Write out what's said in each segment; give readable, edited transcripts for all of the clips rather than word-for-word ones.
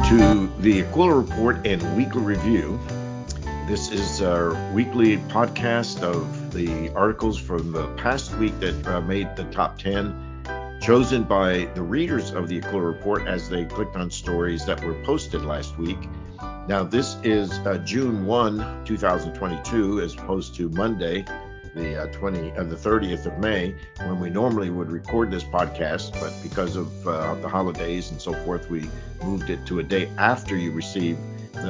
to the Aquila Report and Weekly Review. This is our weekly podcast of the articles from the past week that made the top 10, chosen by the readers of the Aquila Report as they clicked on stories that were posted last week. Now, this is June 1, 2022, as opposed to Monday, the 30th of May, when we normally would record this podcast, but because of the holidays and so forth, we moved it to a day after you received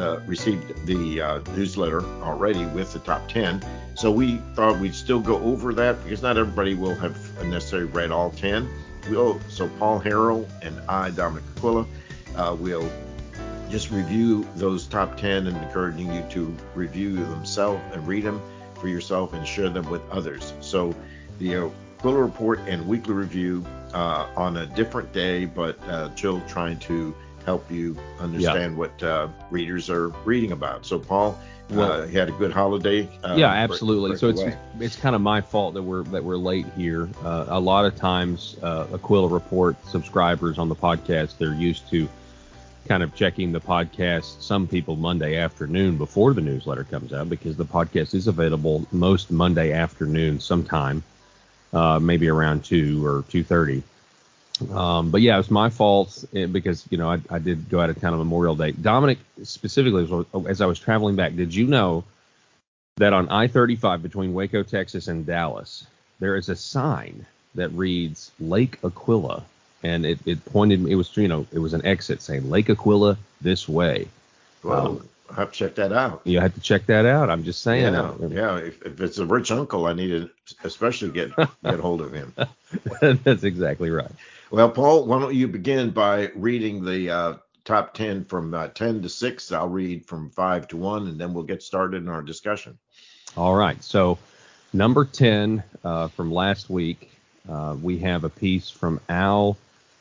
the newsletter already with the top 10. So we thought we'd still go over that because not everybody will have necessarily read all 10. So Paul Harrell and I, Dominic Aquila, will just review those top 10 and encouraging you to review them and read them for yourself and share them with others. So the Aquila Report and Weekly Review on a different day, but still trying to help you understand what readers are reading about. So Paul, you had a good holiday. Absolutely. So it's kind of my fault that we're late here. A lot of times Aquila Report subscribers on the podcast, they're used to kind of checking the podcast, some people Monday afternoon before the newsletter comes out, because the podcast is available most Monday afternoon sometime, maybe around 2 or 2:30. But yeah, it was my fault because, I did go out of town on Memorial Day. Dominic, specifically, as I was traveling back, did you know that on I-35 between Waco, Texas and Dallas, there is a sign that reads Lake Aquila? And it pointed, it was an exit saying Lake Aquila this way. Well, I have to check that out. You have to check that out. I'm just saying. Yeah. If it's a rich uncle, I need to especially get hold of him. That's exactly right. Well, Paul, why don't you begin by reading the top 10 from 10 to 6. I'll read from 5 to 1, and then we'll get started in our discussion. All right. So number 10 from last week, we have a piece from Al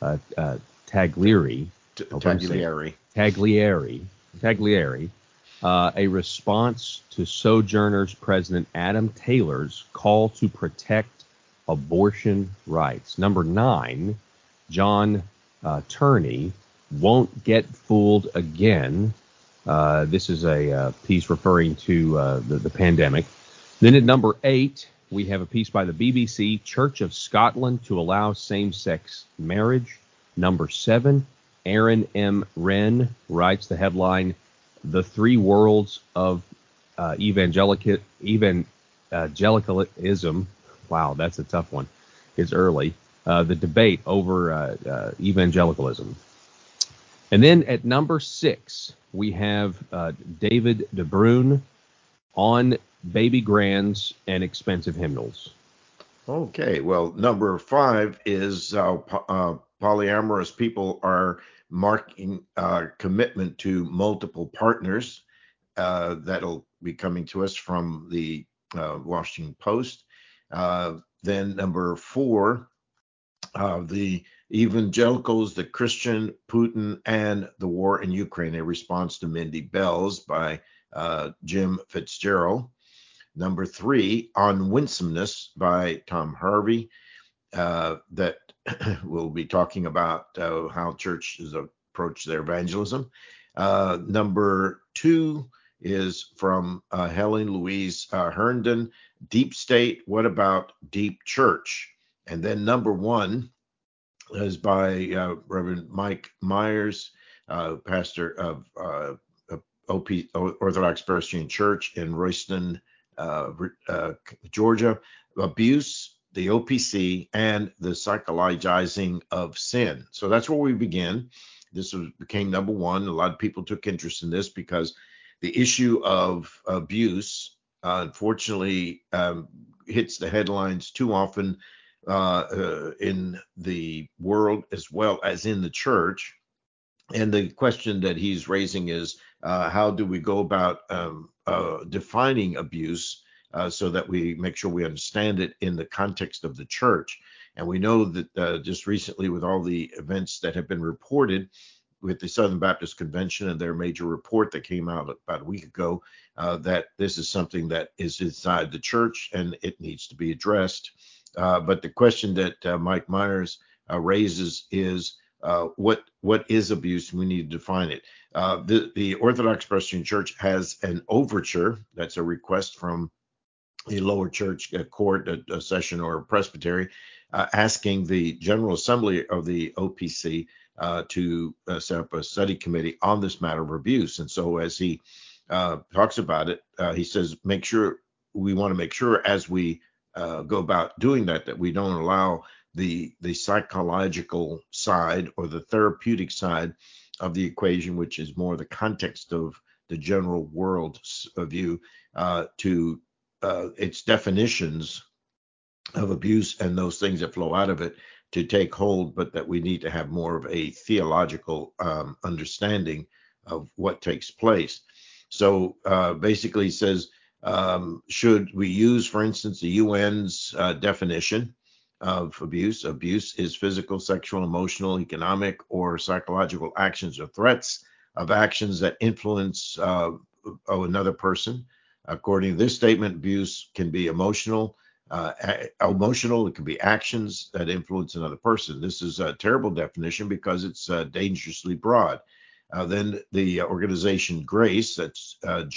Taglieri, a response to Sojourners President Adam Taylor's call to protect abortion rights. Number 9, John Turney, Won't Get Fooled Again. This is a piece referring to the pandemic. Then at number 8, we have a piece by the BBC, Church of Scotland to Allow Same-Sex Marriage. Number 7, Aaron M. Wren writes the headline, The Three Worlds of Evangelicalism. Wow, that's a tough one. It's early. The debate over evangelicalism. And then at number 6, we have David De Bruin on baby grands and expensive hymnals. Okay, well, number 5 is polyamorous people are marking commitment to multiple partners. That'll be coming to us from the Washington Post. Then number 4, the evangelicals, the Christian, Putin, and the war in Ukraine, a response to Mindy Bells by Jim Fitzgerald. Number 3, On Winsomeness by Tom Harvey, that we'll be talking about how churches approach their evangelism. Number 2 is from Helen Louise Herndon, Deep State, What About Deep Church? And then number 1 is by Reverend Mike Myers, pastor of Orthodox Presbyterian Church in Royston, Georgia. Abuse, the OPC, and the psychologizing of sin. So that's where we begin. This became number 1. A lot of people took interest in this because the issue of abuse, unfortunately, hits the headlines too often in the world as well as in the church. And the question that he's raising is, how do we go about defining abuse so that we make sure we understand it in the context of the church? And we know that just recently, with all the events that have been reported with the Southern Baptist Convention and their major report that came out about a week ago, that this is something that is inside the church and it needs to be addressed. But the question that Mike Myers raises is, what is abuse. We need to define it. The Orthodox Presbyterian Church has an overture. That's a request from a lower church, a court, a session, or a presbytery, asking the General Assembly of the OPC to set up a study committee on this matter of abuse. And so as he talks about it, he says, we want to make sure as we go about doing that we don't allow the psychological side or the therapeutic side of the equation, which is more the context of the general world view, to its definitions of abuse and those things that flow out of it to take hold, but that we need to have more of a theological understanding of what takes place. So basically he says, should we use, for instance, the UN's definition of abuse? Abuse is physical, sexual, emotional, economic, or psychological actions or threats of actions that influence another person. According to this statement, abuse can be emotional. It can be actions that influence another person. This is a terrible definition because it's dangerously broad. Then the organization GRACE, that's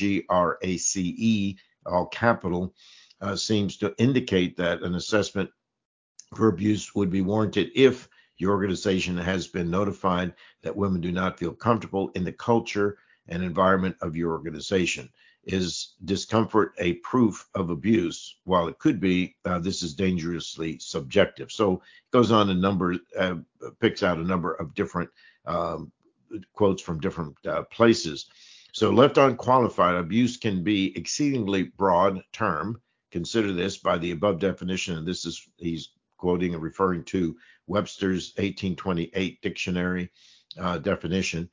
GRACE, all capital, seems to indicate that an assessment for abuse would be warranted if your organization has been notified that women do not feel comfortable in the culture and environment of your organization. Is discomfort a proof of abuse? While it could be, this is dangerously subjective. So it goes on picks out a number of different quotes from different places. So left unqualified, abuse can be exceedingly broad term. Consider this by the above definition, and he's quoting and referring to Webster's 1828 dictionary definition,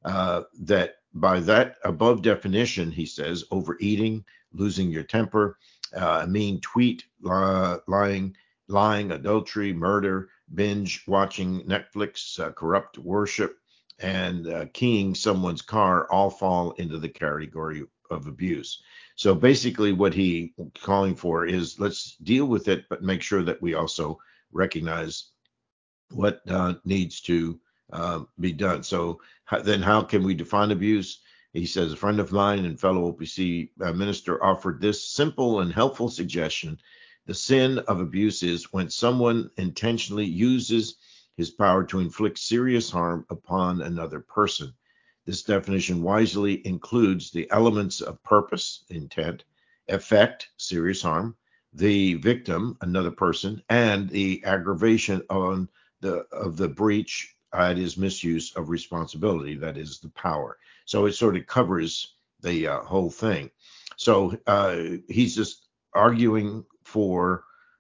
that by that above definition, he says, overeating, losing your temper, mean tweet, lying, adultery, murder, binge watching Netflix, corrupt worship, and keying someone's car all fall into the category of abuse. So basically what he calling for is, let's deal with it, but make sure that we also recognize what needs to be done. So then how can we define abuse? He says, a friend of mine and fellow OPC minister offered this simple and helpful suggestion. The sin of abuse is when someone intentionally uses his power to inflict serious harm upon another person. This definition wisely includes the elements of purpose, intent, effect, serious harm, the victim, another person, and the aggravation of the breach, it is misuse of responsibility, that is the power. So it sort of covers the whole thing. So he's just arguing for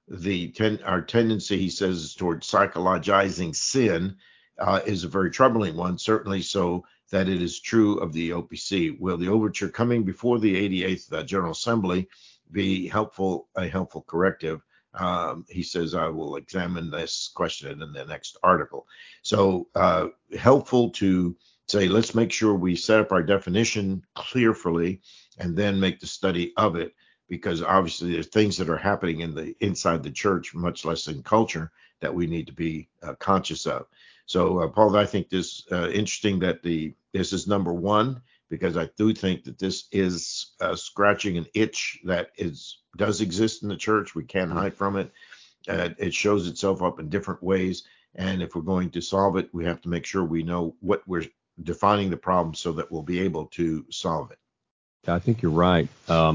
our tendency, he says, towards psychologizing sin is a very troubling one, certainly so that it is true of the OPC. Will the overture coming before the 88th General Assembly be a helpful corrective? He says, I will examine this question in the next article. So helpful to say, let's make sure we set up our definition clearly and then make the study of it, because obviously there's things that are happening inside the church, much less in culture, that we need to be conscious of. So, Paul, I think this interesting that this is number one, because I do think that this is scratching an itch that does exist in the church. We can't hide from it. It shows itself up in different ways. And if we're going to solve it, we have to make sure we know what we're defining the problem so that we'll be able to solve it. I think you're right.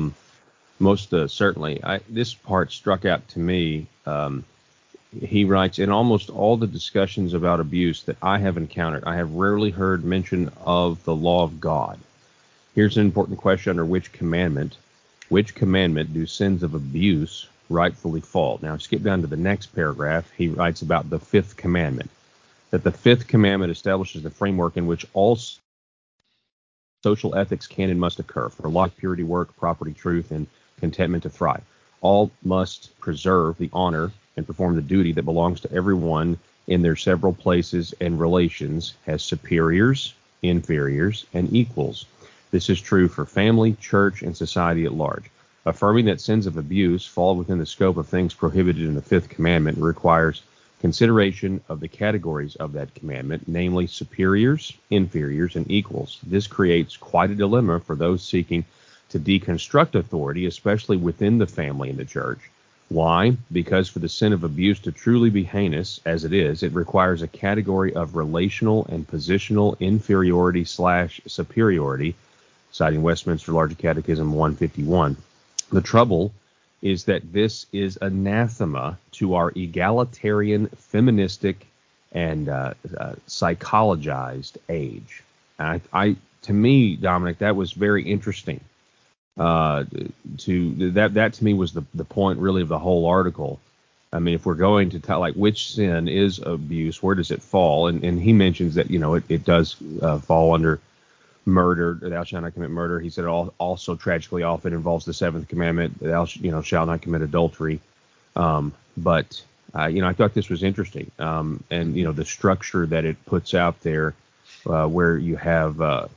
Most certainly. This part struck out to me. He writes, in almost all the discussions about abuse that I have encountered, I have rarely heard mention of the law of God. Here's an important question: under which commandment do sins of abuse rightfully fall? Now, skip down to the next paragraph. He writes about the fifth commandment, that the fifth commandment establishes the framework in which all social ethics can and must occur for life, purity, work, property, truth, and contentment to thrive. All must preserve the honor and perform the duty that belongs to everyone in their several places and relations as superiors, inferiors, and equals. This is true for family, church, and society at large. Affirming that sins of abuse fall within the scope of things prohibited in the fifth commandment requires consideration of the categories of that commandment, namely superiors, inferiors, and equals. This creates quite a dilemma for those seeking to deconstruct authority, especially within the family and the church. Why? Because for the sin of abuse to truly be heinous, as it is, it requires a category of relational and positional inferiority / superiority, citing Westminster Larger Catechism 151. The trouble is that this is anathema to our egalitarian, feministic, and psychologized age. To me, Dominic, that was very interesting. That to me was the point really of the whole article. I mean, if we're going to tell like which sin is abuse, where does it fall? And he mentions that it does fall under murder. Thou shalt not commit murder. He said it also tragically often involves the seventh commandment. Thou shalt not commit adultery. But I thought this was interesting. And the structure that it puts out there, where you have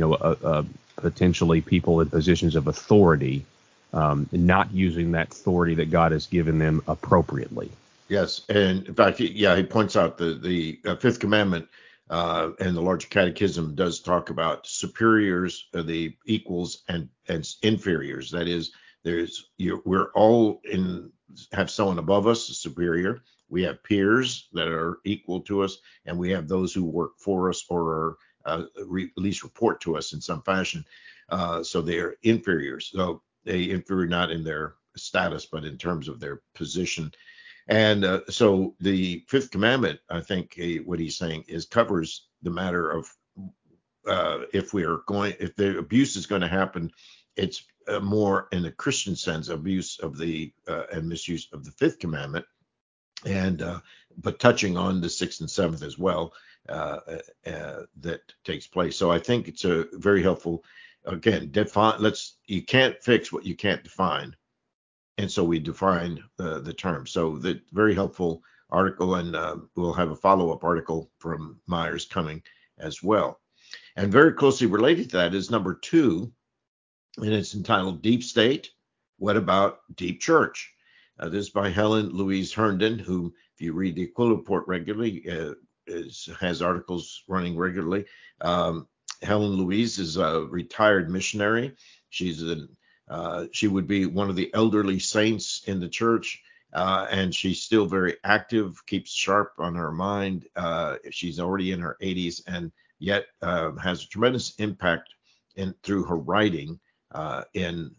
potentially people in positions of authority, not using that authority that God has given them appropriately. Yes, and in fact, he points out the fifth commandment, and the Larger Catechism does talk about superiors, the equals, and inferiors. That is, we're all have someone above us, a superior. We have peers that are equal to us, and we have those who work for us or are at least report to us in some fashion. So they're inferiors. So they inferior not in their status, but in terms of their position. And so the fifth commandment, I think what he's saying covers the matter of if the abuse is going to happen, it's more in the Christian sense, abuse of and misuse of the fifth commandment, and but touching on the sixth and seventh as well, that takes place. So I think it's a very helpful. Again, you can't fix what you can't define. And so we define the term. So the very helpful article, and we'll have a follow-up article from Myers coming as well. And very closely related to that is number 2, and it's entitled Deep State, What About Deep Church? This is by Helen Louise Herndon, who, if you read the Aquila Report regularly, has articles running regularly. Helen Louise is a retired missionary. She would be one of the elderly saints in the church, and she's still very active, keeps sharp on her mind. She's already in her 80s, and yet has a tremendous impact through her writing in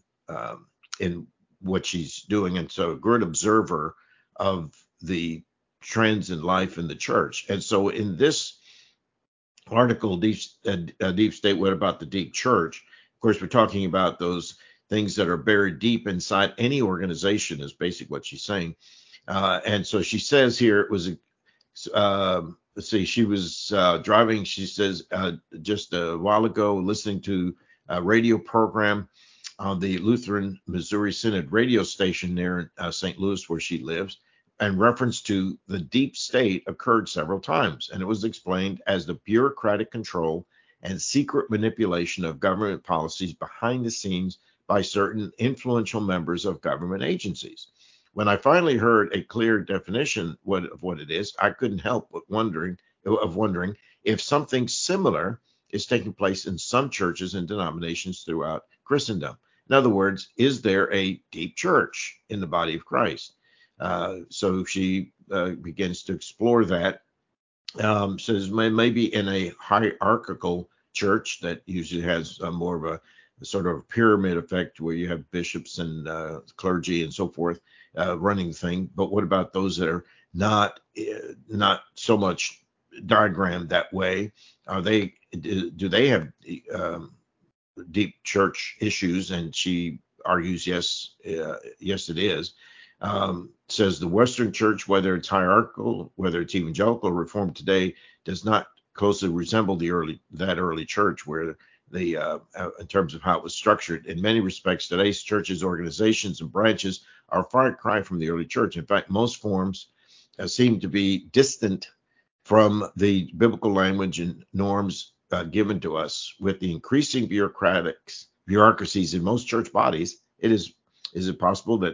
what she's doing, and so a good observer of the trends in life in the church. And so in this article, Deep State, What About the Deep Church? Of course, we're talking about those things that are buried deep inside any organization, is basically what she's saying. And so she says here, it was, let's see, she was driving, she says, just a while ago, listening to a radio program on the Lutheran Missouri Synod radio station near St. Louis, where she lives, and reference to the deep state occurred several times, and it was explained as the bureaucratic control and secret manipulation of government policies behind the scenes by certain influential members of government agencies. When I finally heard a clear definition of what it is, I couldn't help but wondering if something similar is taking place in some churches and denominations throughout Christendom. In other words, is there a deep church in the body of Christ? So she begins to explore that. Says maybe in a hierarchical church that usually has more of a sort of pyramid effect, where you have bishops and clergy and so forth running the thing. But what about those that are not so much diagrammed that way? Do they have deep church issues? And she argues yes, it is. Says the Western church, whether it's hierarchical, whether it's evangelical or reformed today, does not closely resemble that early church, where in terms of how it was structured. In many respects, today's churches, organizations, and branches are a far cry from the early church. In fact, most forms seem to be distant from the biblical language and norms given to us. With the increasing bureaucracies in most church bodies, is it possible that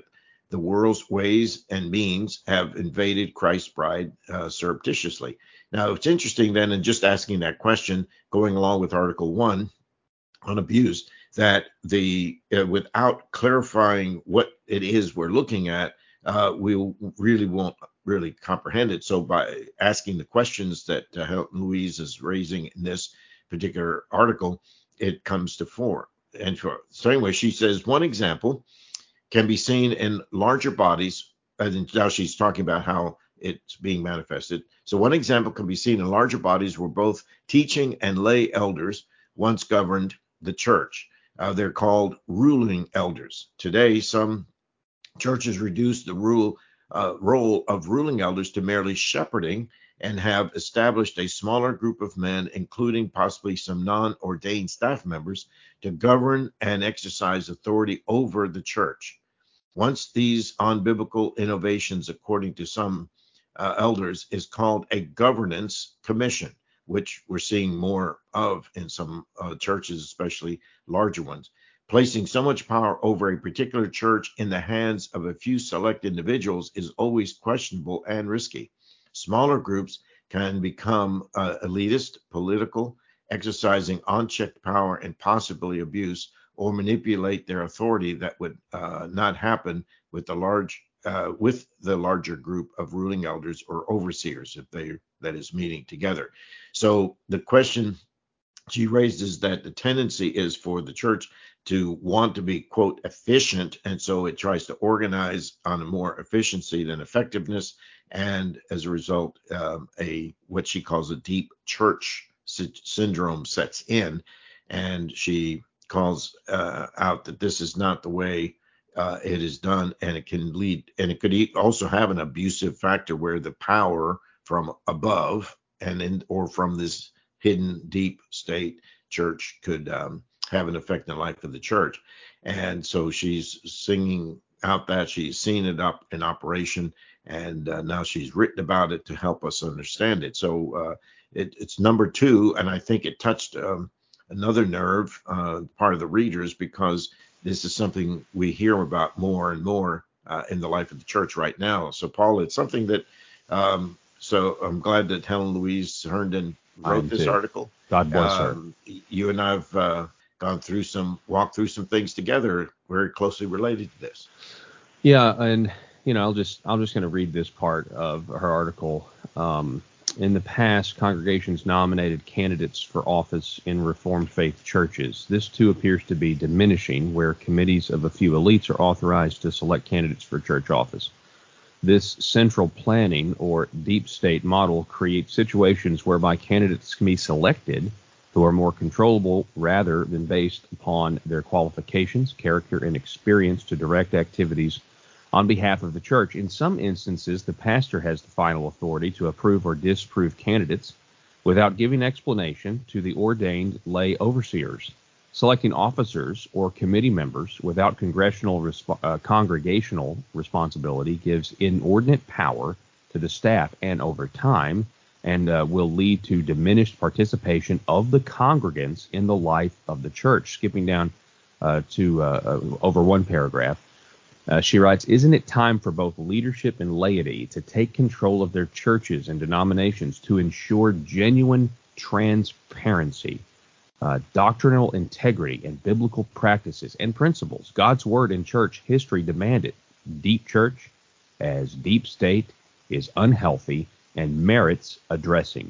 the world's ways and means have invaded Christ's bride surreptitiously. Now, it's interesting then, in just asking that question, going along with Article 1 on abuse, that the without clarifying what it is we're looking at, we really won't really comprehend it. So by asking the questions that Louise is raising in this particular article, it comes to fore. And so anyway, she says one example can be seen in larger bodies, and now she's talking about how it's being manifested. So one example can be seen in larger bodies where both teaching and lay elders once governed the church. They're called ruling elders. Today, some churches reduce the role of ruling elders to merely shepherding and have established a smaller group of men, including possibly some non-ordained staff members, to govern and exercise authority over the church. Once these unbiblical innovations, according to some elders, is called a governance commission, which we're seeing more of in some churches, especially larger ones. Placing so much power over a particular church in the hands of a few select individuals is always questionable and risky. Smaller groups can become elitist, political, exercising unchecked power and possibly abuse, or manipulate their authority. That would not happen with the larger group of ruling elders or overseers, if that is meeting together. So the question she raised is that the tendency is for the church to want to be, quote, efficient, and so it tries to organize on a more efficiency than effectiveness, and as a result, what she calls a deep church syndrome sets in, and she calls out that this is not the way it is done, and it can lead, and it could also have an abusive factor where the power from above or from this hidden deep state church could have an effect in the life of the church. And so she's singing out that she's seen it up in operation, and now she's written about it to help us understand it. So it's number 2, and I think it touched another nerve, part of the readers, because this is something we hear about more and more in the life of the church right now. So Paul, it's something that so I'm glad that Helen Louise Herndon wrote this article. God bless her. You and I've walked through some things together very closely related to this. Yeah, and I'm just going to read this part of her article. In the past, congregations nominated candidates for office in Reformed faith churches. This too appears to be diminishing, where committees of a few elites are authorized to select candidates for church office. This central planning or deep state model creates situations whereby candidates can be selected who are more controllable rather than based upon their qualifications, character, and experience to direct activities on behalf of the church. In some instances, the pastor has the final authority to approve or disapprove candidates without giving explanation to the ordained lay overseers. Selecting officers or committee members without congregational responsibility gives inordinate power to the staff, and over time, will lead to diminished participation of the congregants in the life of the church. Skipping down to over one paragraph, she writes, "Isn't it time for both leadership and laity to take control of their churches and denominations to ensure genuine transparency, doctrinal integrity, and biblical practices and principles? God's word and church history demand it. Deep church, as deep state, is unhealthy and merits addressing."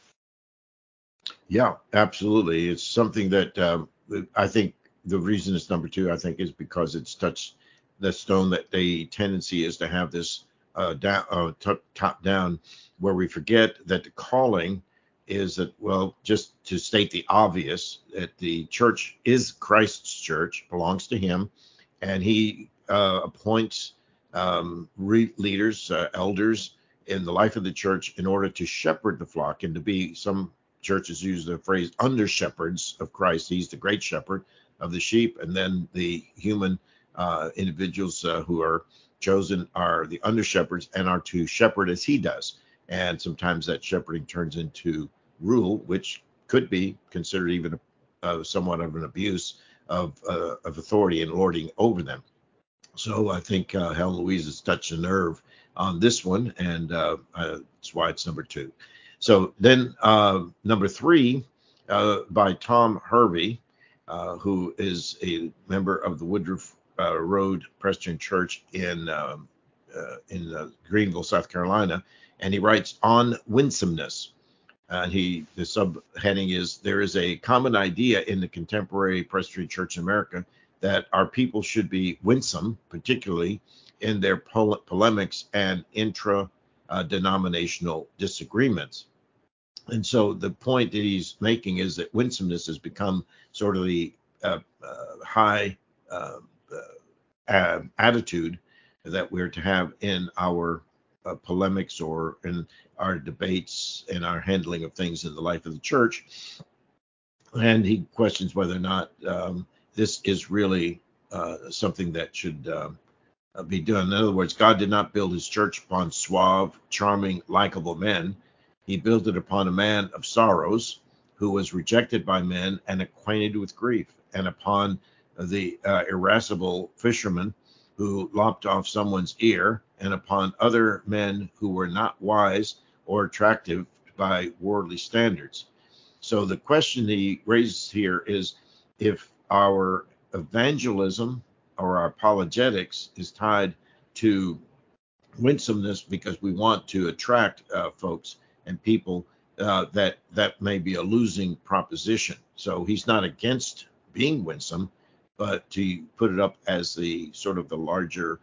Yeah, absolutely. It's something that I think the reason it's number 2, I think, is because it's touched the stone that the tendency is to have this top down, where we forget that the calling is that, well, just to state the obvious, that the church is Christ's church, belongs to him, and he appoints leaders, elders in the life of the church in order to shepherd the flock and to be, some churches use the phrase, under shepherds of Christ. He's the great shepherd of the sheep, and then the human individuals who are chosen are the under shepherds and are to shepherd as he does. And sometimes that shepherding turns into rule, which could be considered even somewhat of an abuse of authority and lording over them. So I think Helen Louise has touched a nerve on this one, and that's why it's number 2. So then number 3 by Tom Hervey, who is a member of the Woodruff Road Presbyterian Church in Greenville, South Carolina, and he writes on winsomeness. The subheading is, there is a common idea in the contemporary Presbyterian Church in America that our people should be winsome, particularly in their polemics and intra-denominational disagreements. And so the point that he's making is that winsomeness has become sort of the high attitude that we're to have in our polemics or in our debates and our handling of things in the life of the church. And he questions whether or not this is really something that should be done. In other words, God did not build his church upon suave, charming, likable men. He built it upon a man of sorrows who was rejected by men and acquainted with grief, and upon the irascible fisherman who lopped off someone's ear, and upon other men who were not wise or attractive by worldly standards. So the question he raises here is, if our evangelism or our apologetics is tied to winsomeness because we want to attract folks and people, that may be a losing proposition. So he's not against being winsome, but to put it up as the sort of the larger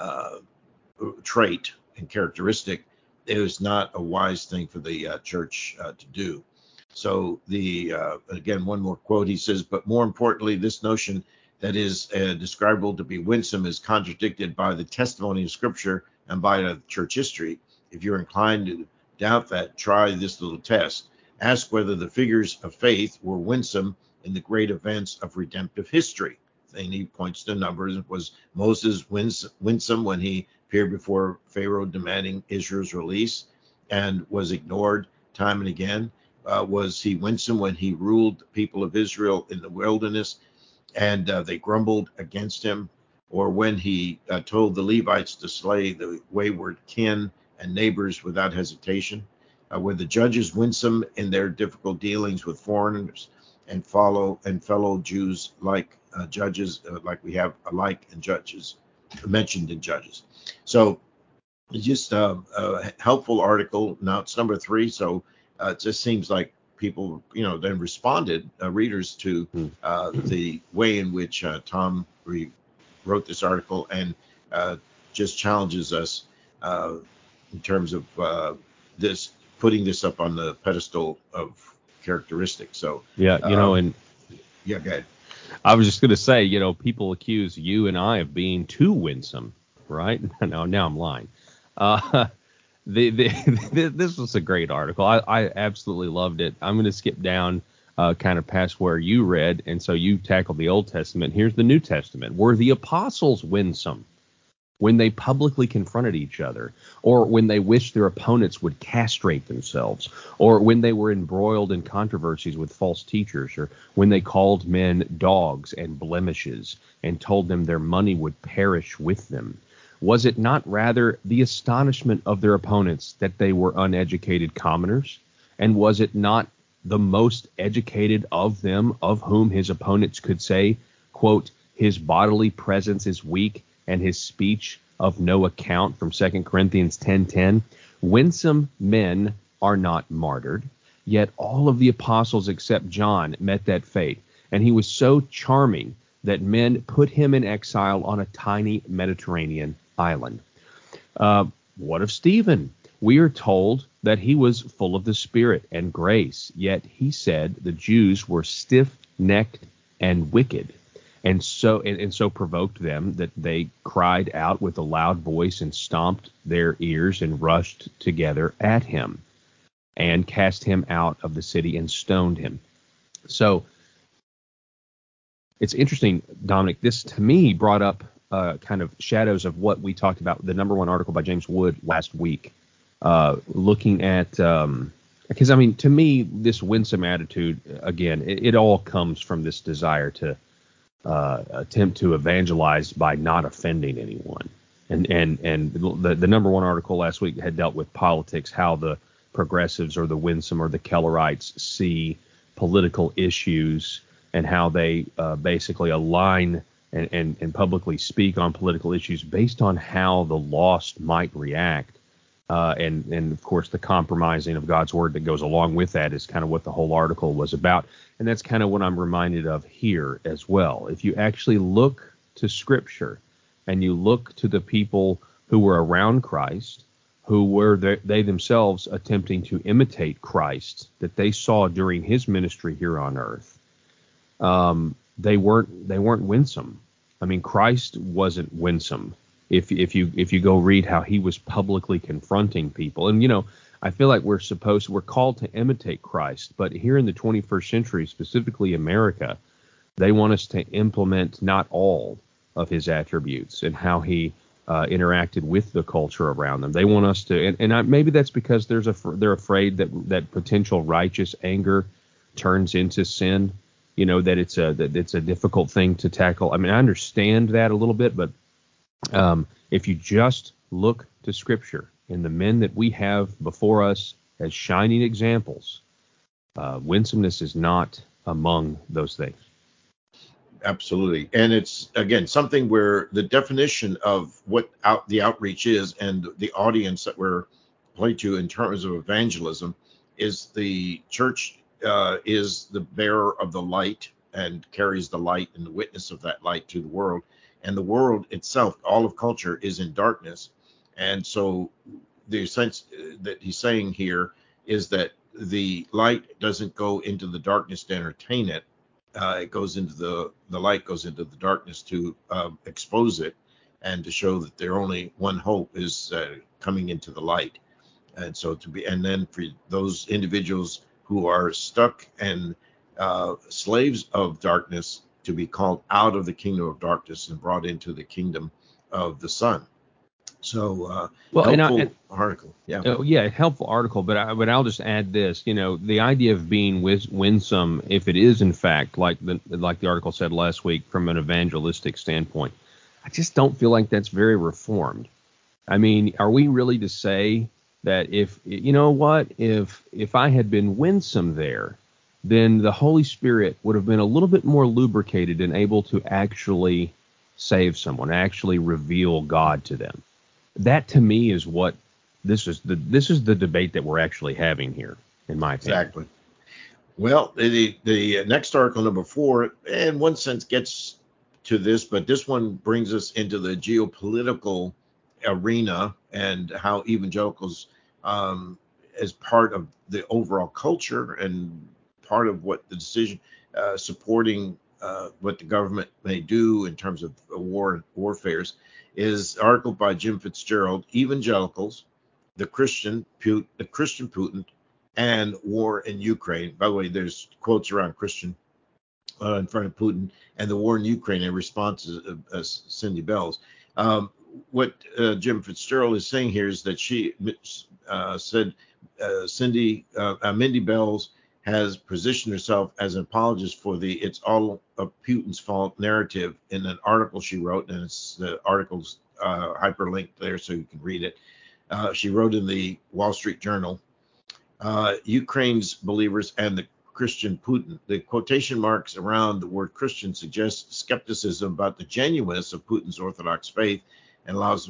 trait and characteristic is not a wise thing for the church to do. So again, one more quote. He says, but more importantly, this notion that is describable to be winsome is contradicted by the testimony of Scripture and by church history. If you're inclined to doubt that, try this little test. Ask whether the figures of faith were winsome in the great events of redemptive history. And he points to numbers. Was Moses winsome when he appeared before Pharaoh demanding Israel's release and was ignored time and again? Was he winsome when he ruled the people of Israel in the wilderness and they grumbled against him? Or when he told the Levites to slay the wayward kin and neighbors without hesitation? Were the judges winsome in their difficult dealings with foreigners and fellow Jews like judges, like we have alike in Judges, mentioned in Judges? So it's just a helpful article. Now it's number 3, so it just seems like people, then responded, readers, to the way in which Tom wrote this article, and just challenges us in terms of putting this up on the pedestal of characteristics. So yeah, and yeah, go ahead. I was just going to say, people accuse you and I of being too winsome, right? Now I'm lying. This was a great article. I absolutely loved it. I'm going to skip down kind of past where you read, and so you tackled the Old Testament. Here's the New Testament. Were the apostles winsome when they publicly confronted each other, or when they wished their opponents would castrate themselves, or when they were embroiled in controversies with false teachers, or when they called men dogs and blemishes and told them their money would perish with them? Was it not rather the astonishment of their opponents that they were uneducated commoners? And was it not the most educated of them of whom his opponents could say, quote, his bodily presence is weak and his speech of no account, from 2 Corinthians 10:10? Winsome men are not martyred, yet all of the apostles except John met that fate, and he was so charming that men put him in exile on a tiny Mediterranean island. What of Stephen? We are told that he was full of the Spirit and grace, yet he said the Jews were stiff-necked and wicked, and so provoked them that they cried out with a loud voice and stomped their ears and rushed together at him and cast him out of the city and stoned him. So it's interesting, Dominic. This to me brought up kind of shadows of what we talked about, the number 1 article by James Wood last week, looking at, because to me, this winsome attitude, again, it all comes from this desire to attempt to evangelize by not offending anyone. And the number one article last week had dealt with politics, how the progressives or the Winsome or the Kellerites see political issues, and how they basically align and publicly speak on political issues based on how the lost might react. And of course, the compromising of God's word that goes along with that is kind of what the whole article was about. And that's kind of what I'm reminded of here as well. If you actually look to Scripture and you look to the people who were around Christ, who were they themselves attempting to imitate Christ that they saw during his ministry here on earth, they weren't winsome. I mean, Christ wasn't winsome. If you go read how he was publicly confronting people, and I feel like we're called to imitate Christ, but here in the 21st century, specifically America, they want us to implement not all of his attributes and how he interacted with the culture around them. They want us to, and maybe that's because they're afraid that potential righteous anger turns into sin. That it's a difficult thing to tackle. I mean, I understand that a little bit, but if you just look to Scripture and the men that we have before us as shining examples, winsomeness is not among those things. Absolutely. And it's, again, something where the definition of what the outreach is and the audience that we're playing to in terms of evangelism is the church is the bearer of the light and carries the light and the witness of that light to the world. And the world itself, all of culture, is in darkness. And so the sense that he's saying here is that the light doesn't go into the darkness to entertain it. It goes into the light goes into the darkness to expose it and to show that their only one hope is coming into the light. And so and then for those individuals who are stuck and slaves of darkness, to be called out of the kingdom of darkness and brought into the kingdom of the Son. So, helpful article. Yeah. Helpful article. But I'll just add this. The idea of being winsome, if it is in fact like the article said last week, from an evangelistic standpoint, I just don't feel like that's very reformed. I mean, are we really to say that if I had been winsome there, then the Holy Spirit would have been a little bit more lubricated and able to actually save someone, actually reveal God to them? That to me is what this is the debate that we're actually having here, in my opinion. Exactly. Well, the next article, number 4, in one sense gets to this, but this one brings us into the geopolitical arena and how evangelicals, as part of the overall culture and part of what the decision supporting what the government may do in terms of warfares, is an article by Jim Fitzgerald, Evangelicals, the Christian Putin, and War in Ukraine. By the way, there's quotes around Christian in front of Putin, and the war in Ukraine in response to Cindy Bells. What Jim Fitzgerald is saying here is that she said Mindy Bells has positioned herself as an apologist for the "it's all of Putin's fault" narrative in an article she wrote, and the article's hyperlinked there so you can read it. She wrote in the Wall Street Journal, Ukraine's believers and the Christian Putin. The quotation marks around the word Christian suggest skepticism about the genuineness of Putin's Orthodox faith, and allows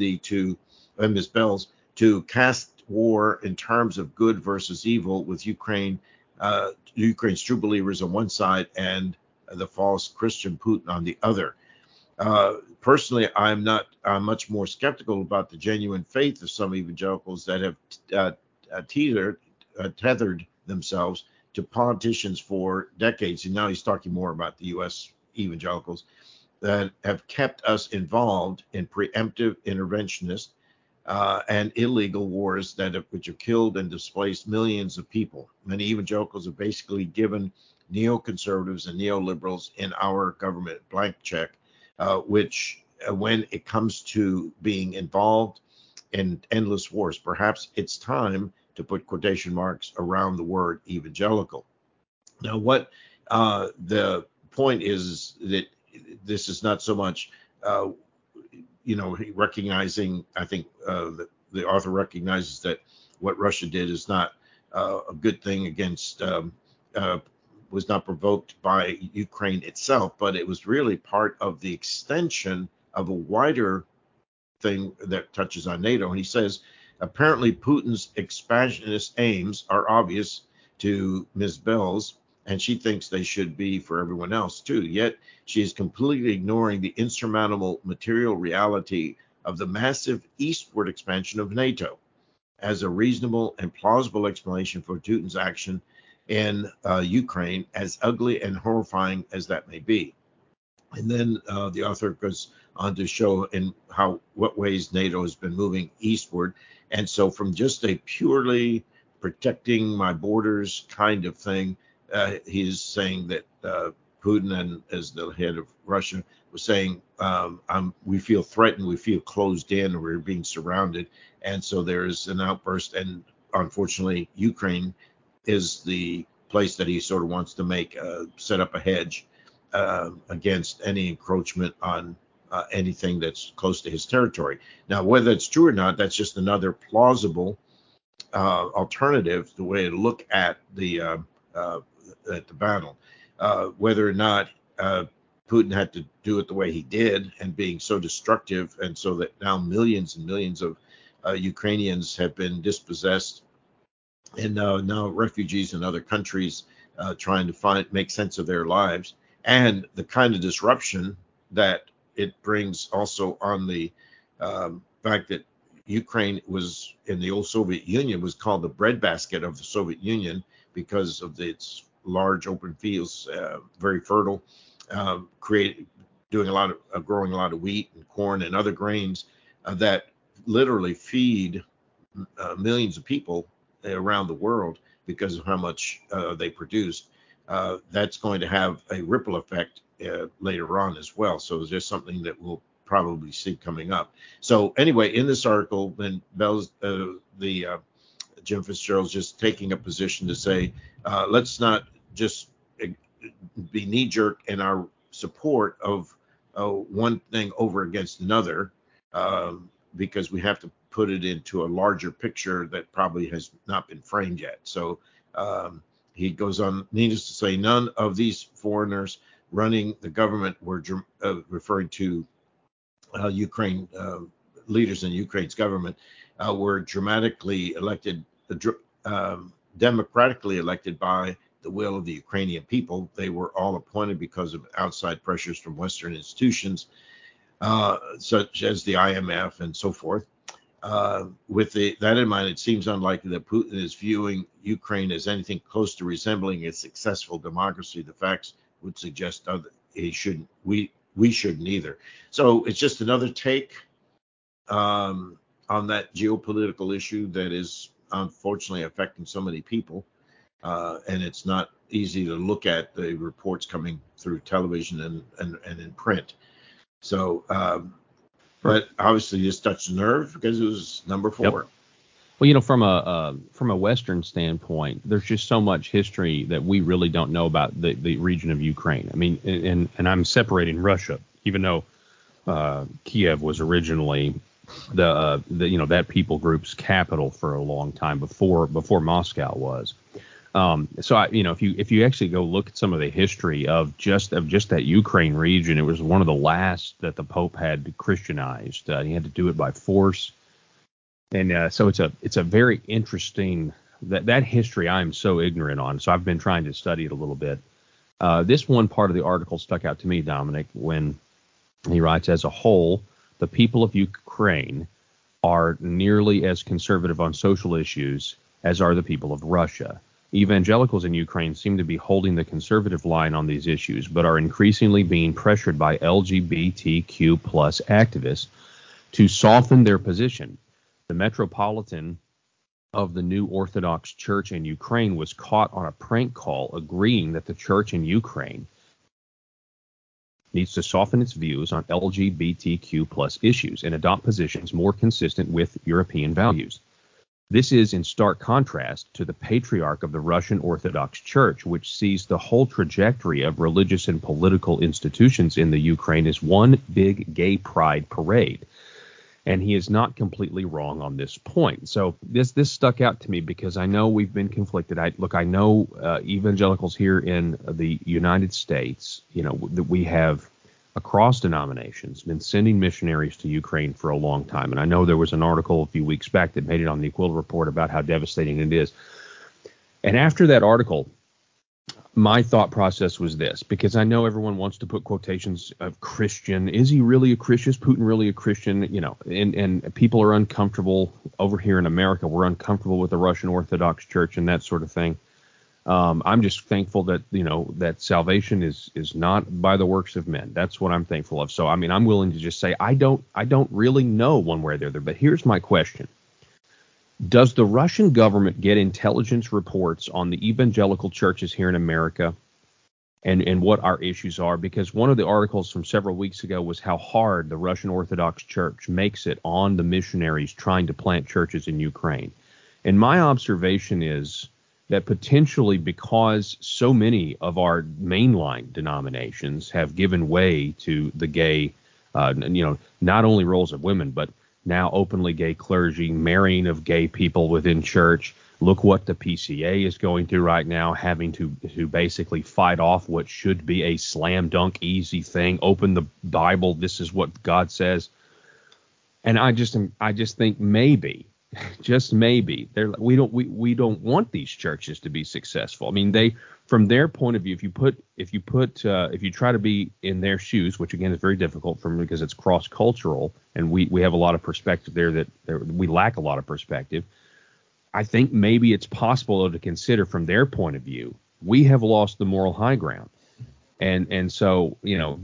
Ms. Bells to cast war in terms of good versus evil, with Ukraine's true believers on one side and the false Christian Putin on the other. Personally, I'm much more skeptical about the genuine faith of some evangelicals that have tethered themselves to politicians for decades. And now he's talking more about the U.S. evangelicals that have kept us involved in preemptive interventionist and illegal wars which have killed and displaced millions of people. Many evangelicals have basically given neoconservatives and neoliberals in our government blank check, which when it comes to being involved in endless wars, perhaps it's time to put quotation marks around the word evangelical. Now, what the point is that this is not so much, recognizing. I think the author recognizes that what Russia did is not a good thing against. Was not provoked by Ukraine itself, but it was really part of the extension of a wider thing that touches on NATO. And he says, apparently Putin's expansionist aims are obvious to Ms. Bells, and she thinks they should be for everyone else too. Yet she is completely ignoring the insurmountable material reality of the massive eastward expansion of NATO as a reasonable and plausible explanation for Putin's action in Ukraine, as ugly and horrifying as that may be. And then the author goes on to show in what ways NATO has been moving eastward. And so from just a purely protecting my borders kind of thing, he's saying that Putin, and as the head of Russia, was saying, we feel threatened, we feel closed in, we're being surrounded. And so there's an outburst. And unfortunately, Ukraine is the place that he sort of wants to set up a hedge against any encroachment on anything that's close to his territory. Now, whether it's true or not, that's just another plausible alternative, the way to look at the battle. Whether or not Putin had to do it the way he did, and being so destructive, and so that now millions and millions of Ukrainians have been dispossessed, and now refugees in other countries trying to make sense of their lives, and the kind of disruption that it brings also on the fact that Ukraine was in the old Soviet Union, was called the breadbasket of the Soviet Union because of its large open fields, very fertile, growing a lot of wheat and corn and other grains that literally feed millions of people around the world because of how much they produced. That's going to have a ripple effect later on as well. So it's just something that we'll probably see coming up. So anyway, in this article, then Jim Fitzgerald's just taking a position to say, let's not just be knee-jerk in our support of one thing over against another, because we have to put it into a larger picture that probably has not been framed yet. So he goes on, needless to say, none of these foreigners running the government were referring to Ukraine, leaders in Ukraine's government were democratically elected by the will of the Ukrainian people. They were all appointed because of outside pressures from Western institutions, such as the IMF and so forth. With that in mind, it seems unlikely that Putin is viewing Ukraine as anything close to resembling a successful democracy. The facts would suggest he shouldn't. We shouldn't either. So it's just another take on that geopolitical issue that is unfortunately affecting so many people. And it's not easy to look at the reports coming through television and in print. So, but obviously this touched a nerve because it was number 4. Yep. Well, from a Western standpoint, there's just so much history that we really don't know about the region of Ukraine. I mean, and I'm separating Russia, even though Kiev was originally the that people group's capital for a long time before Moscow was. So if you actually go look at some of the history of just that Ukraine region, it was one of the last that the Pope had Christianized. He had to do it by force. And so it's a very interesting that history I'm so ignorant on. So I've been trying to study it a little bit. This one part of the article stuck out to me, Dominic, when he writes, as a whole, the people of Ukraine are nearly as conservative on social issues as are the people of Russia. Evangelicals in Ukraine seem to be holding the conservative line on these issues, but are increasingly being pressured by LGBTQ plus activists to soften their position. The Metropolitan of the New Orthodox Church in Ukraine was caught on a prank call agreeing that the church in Ukraine needs to soften its views on LGBTQ plus issues and adopt positions more consistent with European values. This is in stark contrast to the patriarch of the Russian Orthodox Church, which sees the whole trajectory of religious and political institutions in the Ukraine as one big gay pride parade. And he is not completely wrong on this point. So this stuck out to me because I know we've been conflicted. I know evangelicals here in the United States, that we have across denominations been sending missionaries to Ukraine for a long time. And I know there was an article a few weeks back that made it on the Aquila Report about how devastating it is. And after that article, my thought process was this, because I know everyone wants to put quotations of Christian. Is he really a Christian? Is Putin really a Christian? And people are uncomfortable over here in America. We're uncomfortable with the Russian Orthodox Church and that sort of thing. I'm just thankful that, that salvation is not by the works of men. That's what I'm thankful of. So, I'm willing to just say I don't really know one way or the other. But here's my question. Does the Russian government get intelligence reports on the evangelical churches here in America and what our issues are? Because one of the articles from several weeks ago was how hard the Russian Orthodox Church makes it on the missionaries trying to plant churches in Ukraine. And my observation is that potentially because so many of our mainline denominations have given way to the gay, not only roles of women, but now openly gay clergy, marrying of gay people within church. Look what the PCA is going through right now, having to basically fight off what should be a slam dunk easy thing. Open the Bible. This is what God says. And I just think maybe, just maybe, we don't want these churches to be successful. They, from their point of view, if you try to be in their shoes, which again is very difficult because it's cross cultural, and we have a lot of perspective there that we lack a lot of perspective. I think maybe it's possible to consider from their point of view, we have lost the moral high ground, and so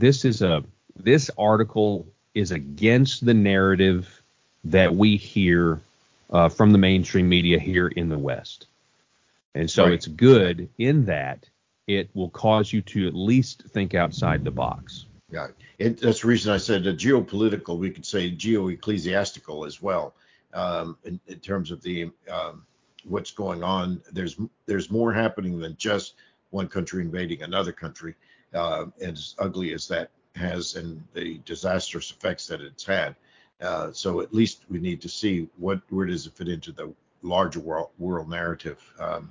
this article is against the narrative that we hear from the mainstream media here in the West. And so It's good in that it will cause you to at least think outside the box. Yeah, that's the reason I said geopolitical. We could say geo-ecclesiastical as well, in terms of the what's going on. There's more happening than just one country invading another country, as ugly as that has and the disastrous effects that it's had. So at least we need to see where does it fit into the larger world narrative.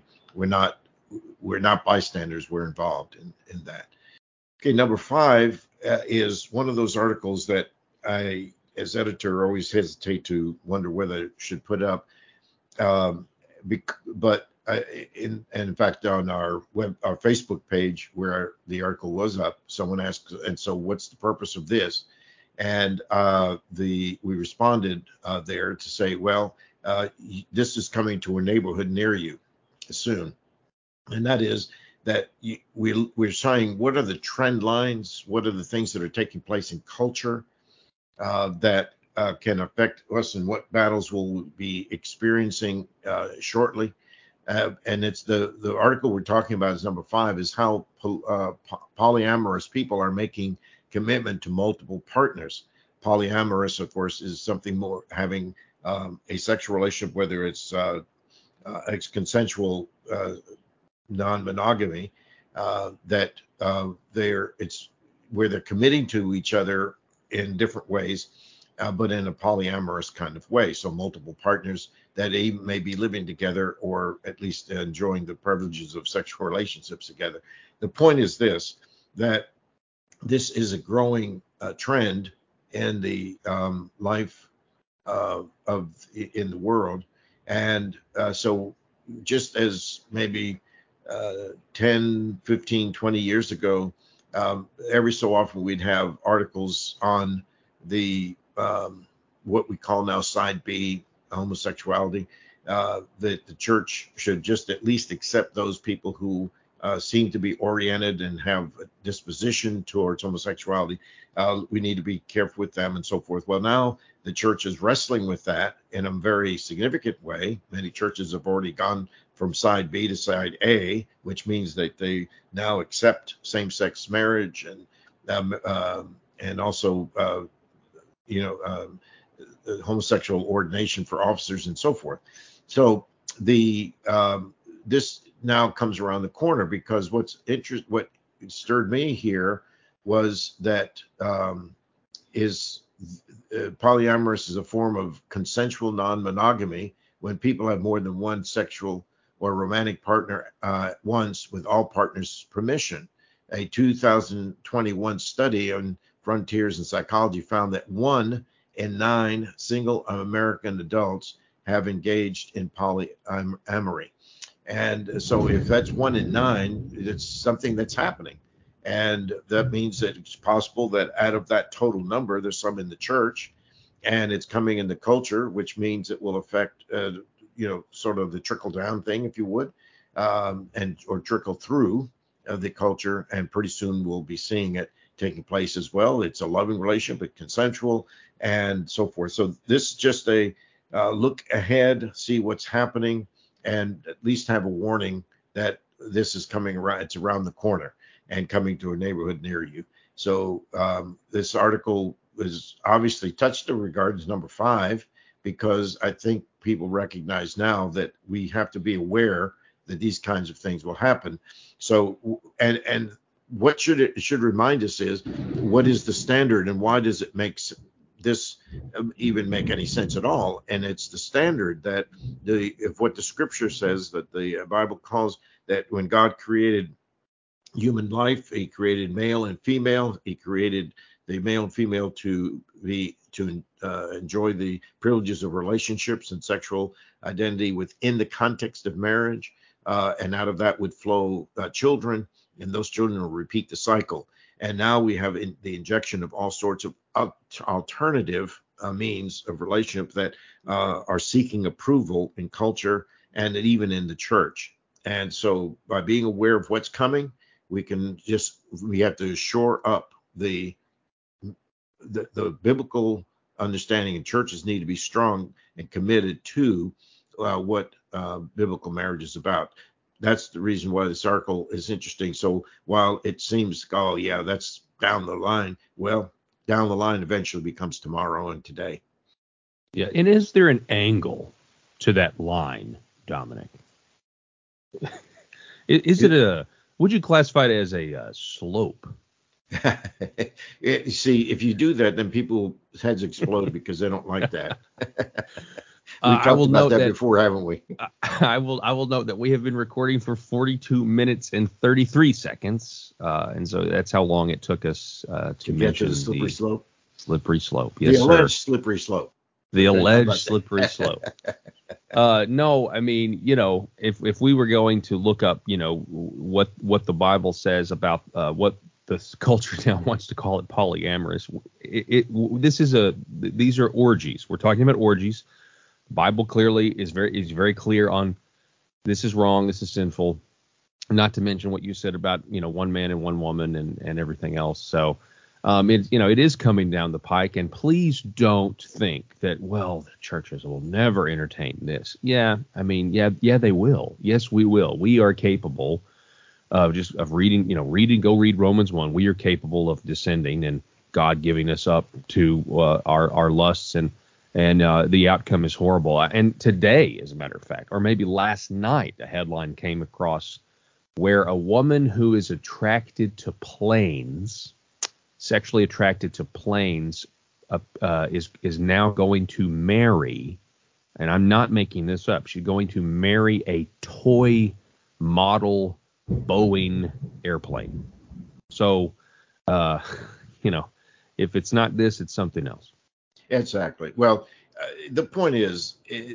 We're not bystanders. We're involved in that. Okay, number 5 is one of those articles that I, as editor, always hesitate to wonder whether it should put up. But in fact, on our Facebook page where the article was up, someone asked, and so what's the purpose of this? And we responded there to say, well, this is coming to a neighborhood near you soon. And that is that we're saying, what are the trend lines? What are the things that are taking place in culture that can affect us, and what battles we'll be experiencing shortly? And it's the article we're talking about is number 5, is how polyamorous people are making commitment to multiple partners. Polyamorous, of course, is something more having a sexual relationship, whether it's consensual non-monogamy, that it's where they're committing to each other in different ways, but in a polyamorous kind of way. So multiple partners that may be living together, or at least enjoying the privileges of sexual relationships together. The point is that this is a growing trend in the life in the world. And so just as maybe 10, 15, 20 years ago, every so often we'd have articles on the what we call now side B, homosexuality, that the church should just at least accept those people who seem to be oriented and have a disposition towards homosexuality. We need to be careful with them and so forth. Well, now the church is wrestling with that in a very significant way. Many churches have already gone from side B to side A, which means that they now accept same-sex marriage and also homosexual ordination for officers and so forth. So the this now comes around the corner, because what stirred me here was that polyamorous is a form of consensual non-monogamy when people have more than one sexual or romantic partner once, with all partners' permission. A 2021 study on Frontiers in Psychology found that 1 in 9 single American adults have engaged in polyamory. And so if that's 1 in 9, it's something that's happening. And that means that it's possible that out of that total number, there's some in the church, and it's coming in the culture, which means it will affect, sort of the trickle down thing, if you would, or trickle through the culture. And pretty soon we'll be seeing it taking place as well. It's a loving relationship, but consensual, and so forth. So this is just a look ahead, see what's happening, and at least have a warning that this is coming around. It's around the corner and coming to a neighborhood near you. So this article is obviously touched in regards number 5, because I think people recognize now that we have to be aware that these kinds of things will happen. So and what should remind us is, what is the standard, and why does it make this even make any sense at all? And it's the standard that if what the scripture says, that the Bible calls, that when God created human life, he created male and female. He created the male and female to enjoy the privileges of relationships and sexual identity within the context of marriage, and out of that would flow children, and those children will repeat the cycle. And now we have the injection of all sorts of alternative means of relationship that are seeking approval in culture and even in the church. And so by being aware of what's coming, we have to shore up the biblical understanding, and churches need to be strong and committed to what biblical marriage is about. That's the reason why this article is interesting. So while it seems, oh yeah, that's down the line, well, down the line eventually becomes tomorrow and today. Yeah, and is there an angle to that line, Dominic? Would you classify it as a slope? See, if you do that, then people's heads explode because they don't like that. We've talked about that before, haven't we? I will note that we have been recording for 42 minutes and 33 seconds, and so that's how long it took us to mention the slippery slope. Slippery slope, yes, the alleged slippery slope. The alleged slippery slope. No, I mean, if we were going to look up, what the Bible says about what the culture now wants to call it polyamorous, these are orgies. We're talking about orgies. The Bible clearly is very clear on this is wrong, this is sinful. Not to mention what you said about one man and one woman and everything else. So it is coming down the pike, and please don't think that, well, the churches will never entertain this. Yeah, I mean, yeah, they will. Yes, we will. We are capable of reading, go read Romans 1. We are capable of descending and God giving us up to our lusts, and the outcome is horrible. And today, as a matter of fact, or maybe last night, a headline came across where a woman who is sexually attracted to planes, is now going to marry, and I'm not making this up, she's going to marry a toy model Boeing airplane. So, if it's not this, it's something else. Exactly. Well, the point is,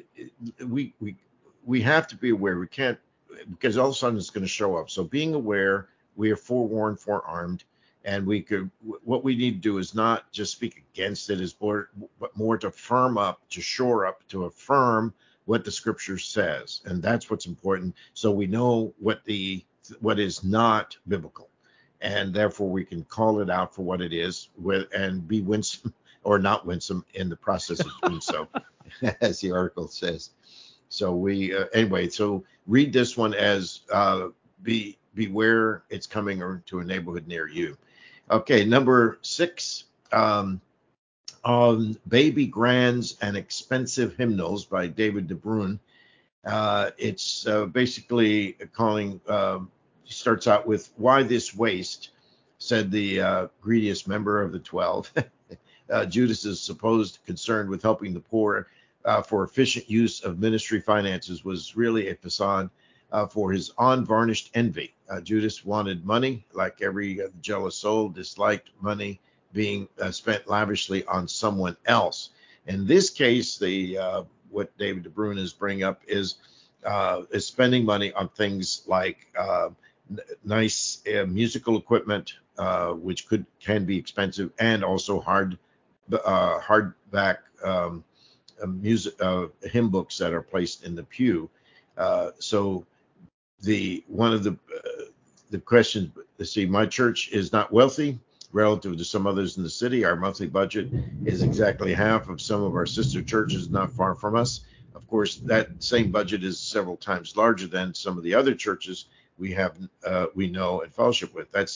we have to be aware. We can't, because all of a sudden it's going to show up. So being aware, we are forewarned, forearmed. And what we need to do is not just speak against it, but more to firm up, to shore up, to affirm what the scripture says. And that's what's important. So we know what is not biblical, and therefore we can call it out for what it is, and be winsome or not winsome in the process of doing so, as the article says. So anyway, so read this one as beware, it's coming to a neighborhood near you. Okay, number 6, on Baby Grands and Expensive Hymnals by David de Bruin. It's basically calling, starts out with, "Why this waste?" said the greediest member of the 12. Judas's supposed concern with helping the poor for efficient use of ministry finances was really a facade for his unvarnished envy. Judas wanted money, like every jealous soul, disliked money being spent lavishly on someone else. In this case, the what David DeBruyne is bringing up is spending money on things like nice musical equipment, which can be expensive, and also hardback music hymn books that are placed in the pew. So one of the questions, see, my church is not wealthy relative to some others in the city. Our monthly budget is exactly half of some of our sister churches not far from us. Of course, that same budget is several times larger than some of the other churches we know and fellowship with. That's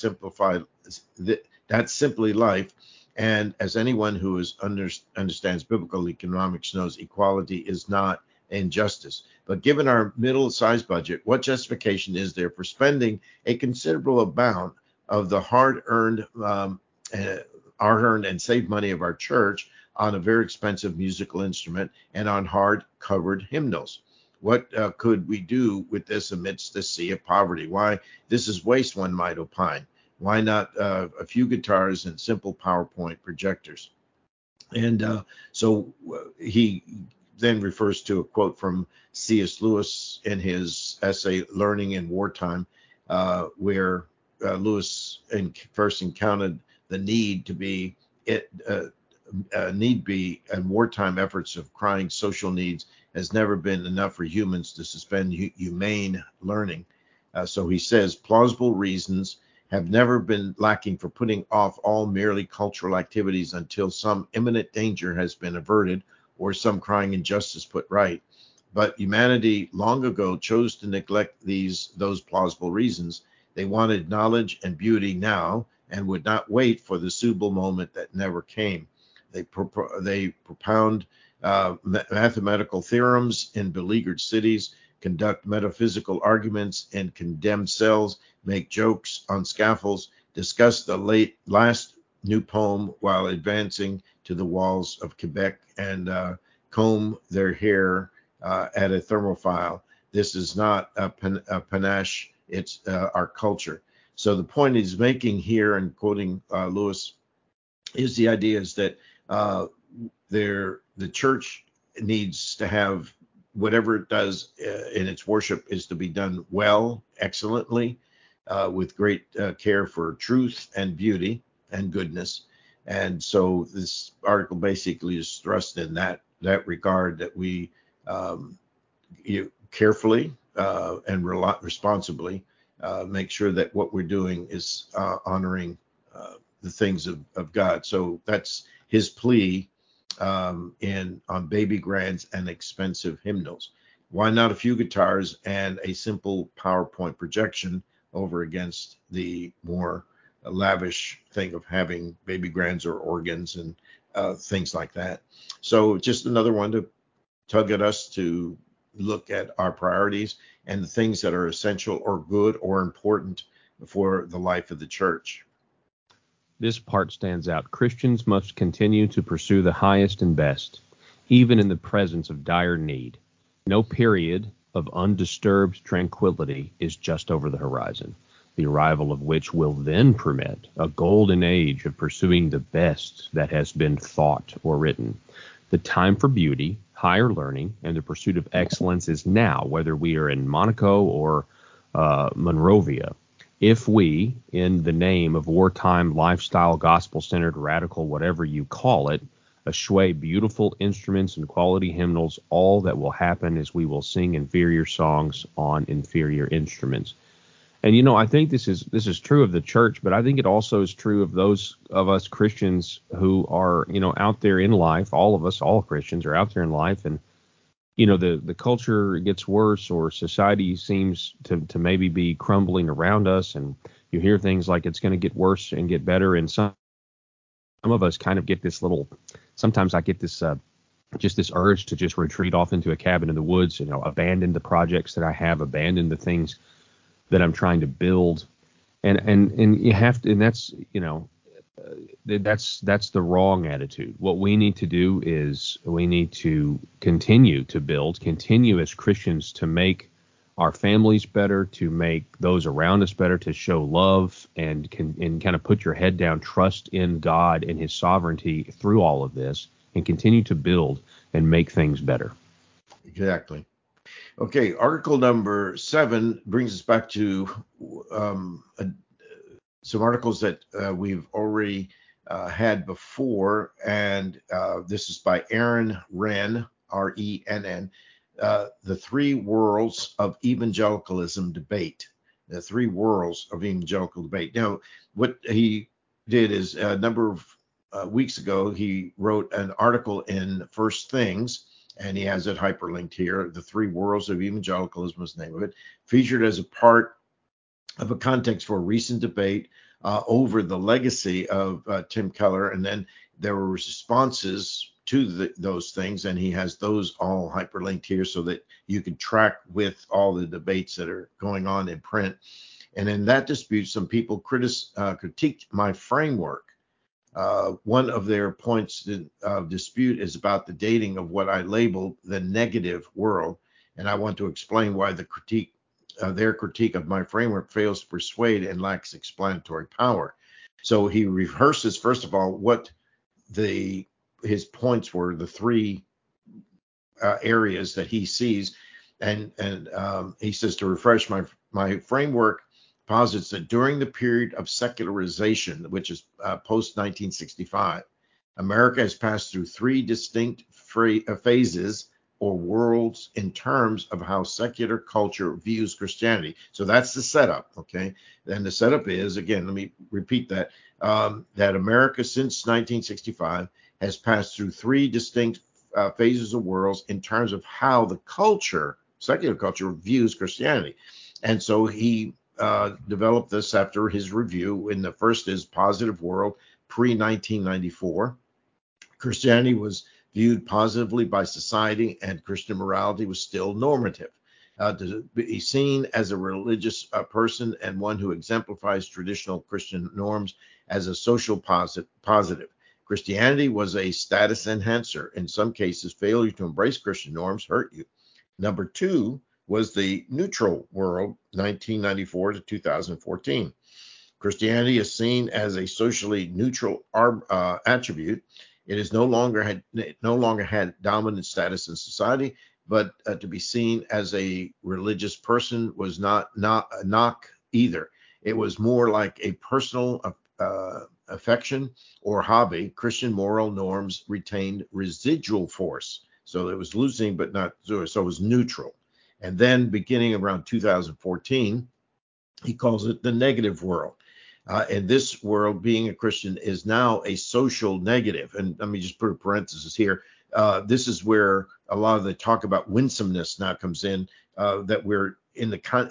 simply life. And as anyone who understands biblical economics knows, equality is not injustice. But given our middle-sized budget, what justification is there for spending a considerable amount of the hard-earned and saved money of our church on a very expensive musical instrument and on hard-covered hymnals? What could we do with this amidst the sea of poverty? Why, this is waste, one might opine. Why not a few guitars and simple PowerPoint projectors? And so he then refers to a quote from C.S. Lewis in his essay Learning in Wartime, where Lewis first encountered the need and wartime efforts of crying social needs has never been enough for humans to suspend humane learning. So he says, plausible reasons have never been lacking for putting off all merely cultural activities until some imminent danger has been averted or some crying injustice put right. But humanity long ago chose to neglect those plausible reasons. They wanted knowledge and beauty now and would not wait for the suitable moment that never came. They propound mathematical theorems in beleaguered cities, conduct metaphysical arguments in condemned cells, make jokes on scaffolds, discuss the last new poem while advancing to the walls of Quebec, and comb their hair at a thermophile. This is not a panache, it's our culture. So the point he's making here, and quoting Lewis, is the idea is that the church needs to have whatever it does in its worship is to be done well, excellently, with great care for truth and beauty and goodness. And so this article basically is thrust in that regard, that we carefully and responsibly make sure that what we're doing is honoring the things of God. So that's his plea on baby grands and expensive hymnals. Why not a few guitars and a simple PowerPoint projection over against the more lavish thing of having baby grands or organs and things like that? So just another one to tug at us to look at our priorities and the things that are essential or good or important for the life of the church. This part stands out. Christians must continue to pursue the highest and best, even in the presence of dire need. No period of undisturbed tranquility is just over the horizon, the arrival of which will then permit a golden age of pursuing the best that has been thought or written. The time for beauty, higher learning, and the pursuit of excellence is now, whether we are in Monaco or Monrovia. If we, in the name of wartime, lifestyle, gospel-centered, radical, whatever you call it, eschew beautiful instruments and quality hymnals, all that will happen is we will sing inferior songs on inferior instruments. And, I think this is true of the church, but I think it also is true of those of us Christians who are, out there in life. All of us, all Christians are out there in life, and the culture gets worse, or society seems to maybe be crumbling around us, and you hear things like it's going to get worse and get better, and some of us kind of get this sometimes I get this just this urge to just retreat off into a cabin in the woods, abandon the projects that I have, abandon the things that I'm trying to build. And you have to, and that's, that's the wrong attitude. What we need to do is we need to continue to build, continue as Christians to make our families better, to make those around us better, to show love and kind of put your head down, trust in God and his sovereignty through all of this, and continue to build and make things better. Exactly. Okay, article number 7 brings us back to some articles that we've already had before, and this is by Aaron Renn, R-E-N-N, The Three Worlds of Evangelicalism Debate. The Three Worlds of Evangelical Debate. Now, what he did is a number of weeks ago, he wrote an article in First Things, and he has it hyperlinked here. The Three Worlds of Evangelicalism is the name of it, featured as a part of a context for a recent debate over the legacy of Tim Keller. And then there were responses to those things, and he has those all hyperlinked here so that you can track with all the debates that are going on in print. And in that dispute, some people critiqued my framework. One of their points of dispute is about the dating of what I labeled the negative world, and I want to explain why their critique of my framework fails to persuade and lacks explanatory power. So he rehearses, first of all, what his points were, the three areas that he sees, and he says, to refresh, my framework posits that during the period of secularization, which is post 1965, America has passed through three distinct phases or worlds in terms of how secular culture views Christianity. So that's the setup, okay? And the setup is, again, let me repeat that America since 1965 has passed through three distinct phases of worlds in terms of how the secular culture views Christianity. And so he developed this after his review. And the first is positive world, pre-1994. Christianity was viewed positively by society, and Christian morality was still normative. To be seen as a religious person and one who exemplifies traditional Christian norms as a social positive. Christianity was a status enhancer. In some cases, failure to embrace Christian norms hurt you. Number 2 was the neutral world, 1994 to 2014. Christianity is seen as a socially neutral attribute. It is no longer had dominant status in society, but to be seen as a religious person was not a knock either. It was more like a personal affection or hobby. Christian moral norms retained residual force, so it was losing but not zero. So it was neutral. And then beginning around 2014, he calls it the negative world. In this world, being a Christian is now a social negative. And let me just put a parenthesis here. This is where a lot of the talk about winsomeness now comes in, that we're in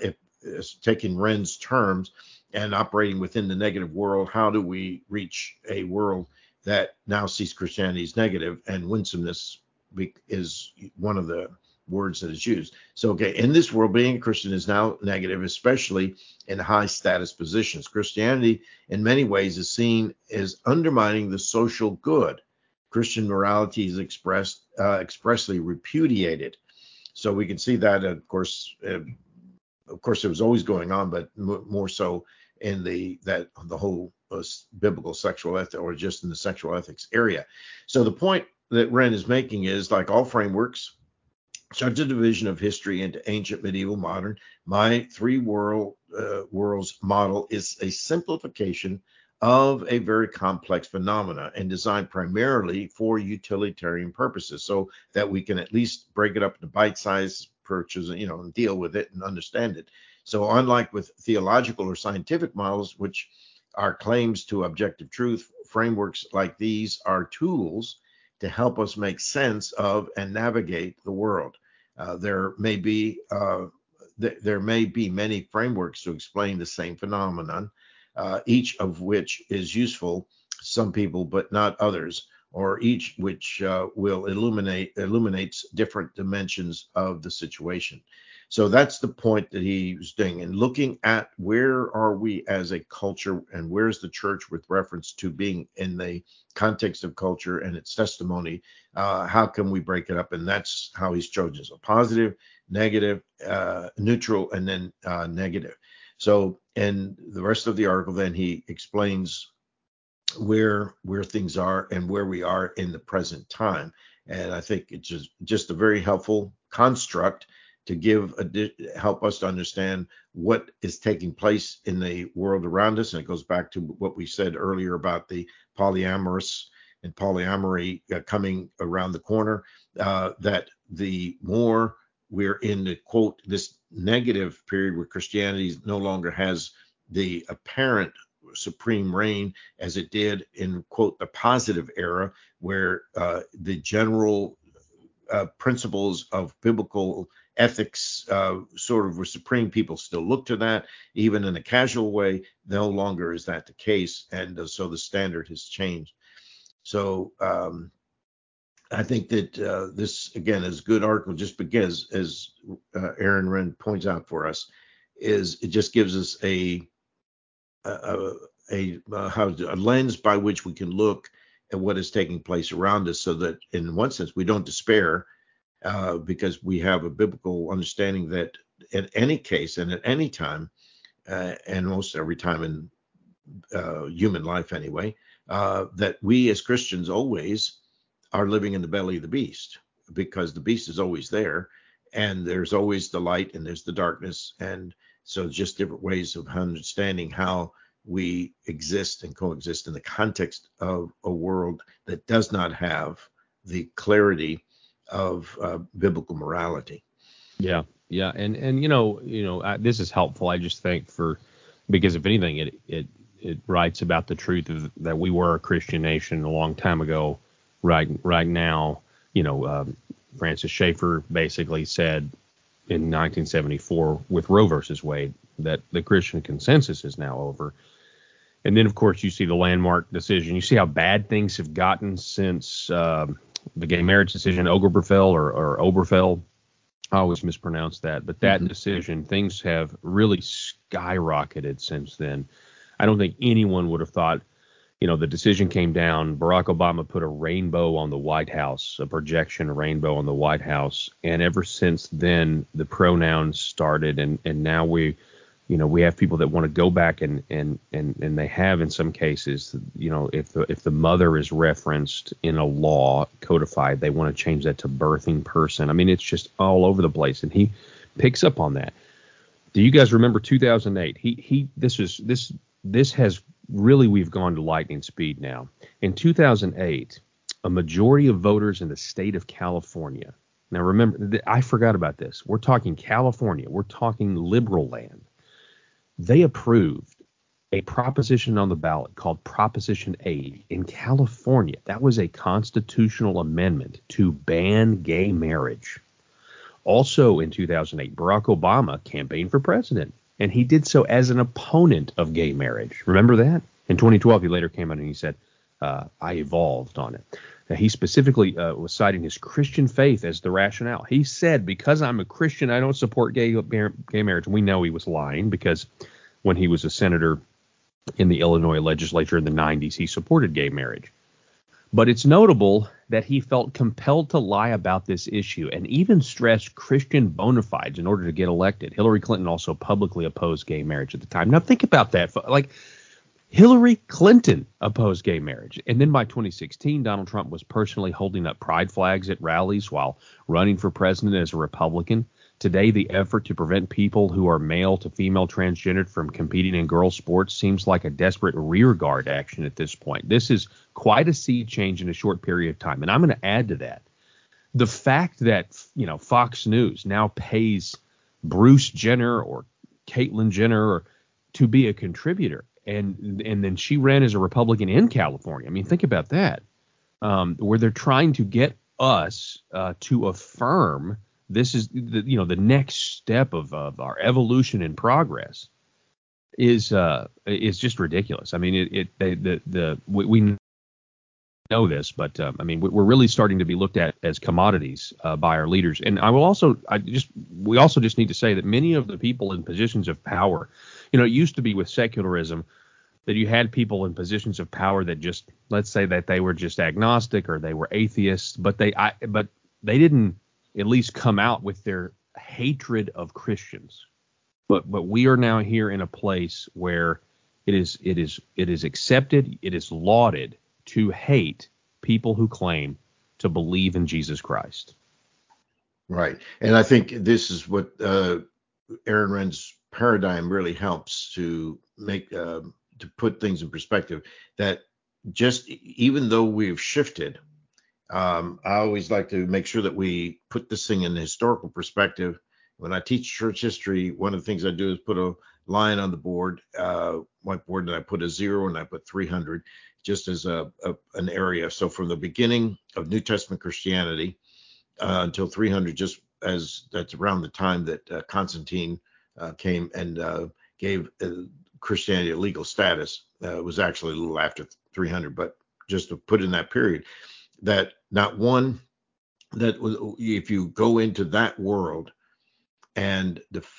taking Renn's terms and operating within the negative world. How do we reach a world that now sees Christianity as negative? And winsomeness is one of the words that is used. So, okay, in this world, being a Christian is now negative, especially in high status positions. Christianity, in many ways, is seen as undermining the social good. Christian morality is expressly repudiated. So we can see that, of course, it was always going on, but more so in the whole biblical sexual ethic, or just in the sexual ethics area. So the point that Renn is making is, like all frameworks, such a division of history into ancient, medieval, modern, my three worlds model is a simplification of a very complex phenomena and designed primarily for utilitarian purposes, so that we can at least break it up into bite-sized purchases, and deal with it and understand it. So unlike with theological or scientific models, which are claims to objective truth, frameworks like these are tools to help us make sense of and navigate the world. There may be many frameworks to explain the same phenomenon, each of which is useful to some people but not others, or each which will illuminates different dimensions of the situation. So that's the point that he was doing, and looking at where are we as a culture, and where's the church with reference to being in the context of culture and its testimony. How can we break it up? And that's how he's chosen: so positive, negative, neutral, and then negative. So in the rest of the article, then he explains where things are and where we are in the present time. And I think it's just a very helpful construct to help us to understand what is taking place in the world around us. And it goes back to what we said earlier about the polyamorous and polyamory coming around the corner, that the more we're in the, quote, this negative period where Christianity no longer has the apparent supreme reign as it did in, quote, the positive era, where the general principles of biblical ethics sort of were supreme. People still look to that, even in a casual way. No longer is that the case, and so the standard has changed. So I think that this, again, is a good article, just because, as Aaron Renn points out for us, is it just gives us a lens by which we can look at what is taking place around us, so that in one sense we don't despair, because we have a biblical understanding that in any case and at any time, and most every time in human life anyway, that we as Christians always are living in the belly of the beast, because the beast is always there, and there's always the light and there's the darkness. And so just different ways of understanding how we exist and coexist in the context of a world that does not have the clarity of biblical morality. Yeah, and this is helpful. I just think because if anything, it writes about the truth of that we were a Christian nation a long time ago. Right now, Francis Schaeffer basically said in 1974 with Roe versus Wade that the Christian consensus is now over. And then, of course, you see the landmark decision. You see how bad things have gotten since the gay marriage decision, Obergefell or Oberfell. I always mispronounce that. But that decision, things have really skyrocketed since then. I don't think anyone would have thought, the decision came down. Barack Obama put a rainbow on the White House, a projection rainbow on the White House. And ever since then, the pronouns started. And now we have people that want to go back and they have in some cases, if the mother is referenced in a law codified, they want to change that to birthing person. I mean, it's just all over the place. And he picks up on that. Do you guys remember 2008? This has really, we've gone to lightning speed now. In 2008, a majority of voters in the state of California. Now, remember, I forgot about this. We're talking California. We're talking liberal land. They approved a proposition on the ballot called Proposition 8 in California. That was a constitutional amendment to ban gay marriage. Also in 2008, Barack Obama campaigned for president, and he did so as an opponent of gay marriage. Remember that? In 2012, he later came out and he said, I evolved on it. Now, he specifically was citing his Christian faith as the rationale. He said, because I'm a Christian, I don't support gay marriage. And we know he was lying, because when he was a senator in the Illinois legislature in the 90s, he supported gay marriage. But it's notable that he felt compelled to lie about this issue and even stressed Christian bona fides in order to get elected. Hillary Clinton also publicly opposed gay marriage at the time. Now, think about that. Like, Hillary Clinton opposed gay marriage. And then by 2016, Donald Trump was personally holding up pride flags at rallies while running for president as a Republican. Today, the effort to prevent people who are male to female transgendered from competing in girls' sports seems like a desperate rearguard action at this point. This is quite a sea change in a short period of time. And I'm going to add to that the fact that, Fox News now pays Bruce Jenner or Caitlyn Jenner to be a contributor. And then she ran as a Republican in California. I mean, think about that, where they're trying to get us to affirm this is the next step of our evolution and progress is just ridiculous. I mean, we know this, but I mean, we're really starting to be looked at as commodities by our leaders. And we also just need to say that many of the people in positions of power, it used to be with secularism that you had people in positions of power that just, let's say that they were just agnostic or they were atheists, but they didn't at least come out with their hatred of Christians. But we are now here in a place where it is accepted, it is lauded to hate people who claim to believe in Jesus Christ. Right. And I think this is what Aaron Renn's paradigm really helps to make to put things in perspective, that just even though we've shifted, I always like to make sure that we put this thing in historical perspective. When I teach church history, one of the things I do is put a line on the board, whiteboard, and I put a 0 and I put 300 just as an area. So from the beginning of New Testament Christianity until 300, just as that's around the time that Constantine came and gave Christianity a legal status. It was actually a little after 300, but just to put in that period, that not one that if you go into that world and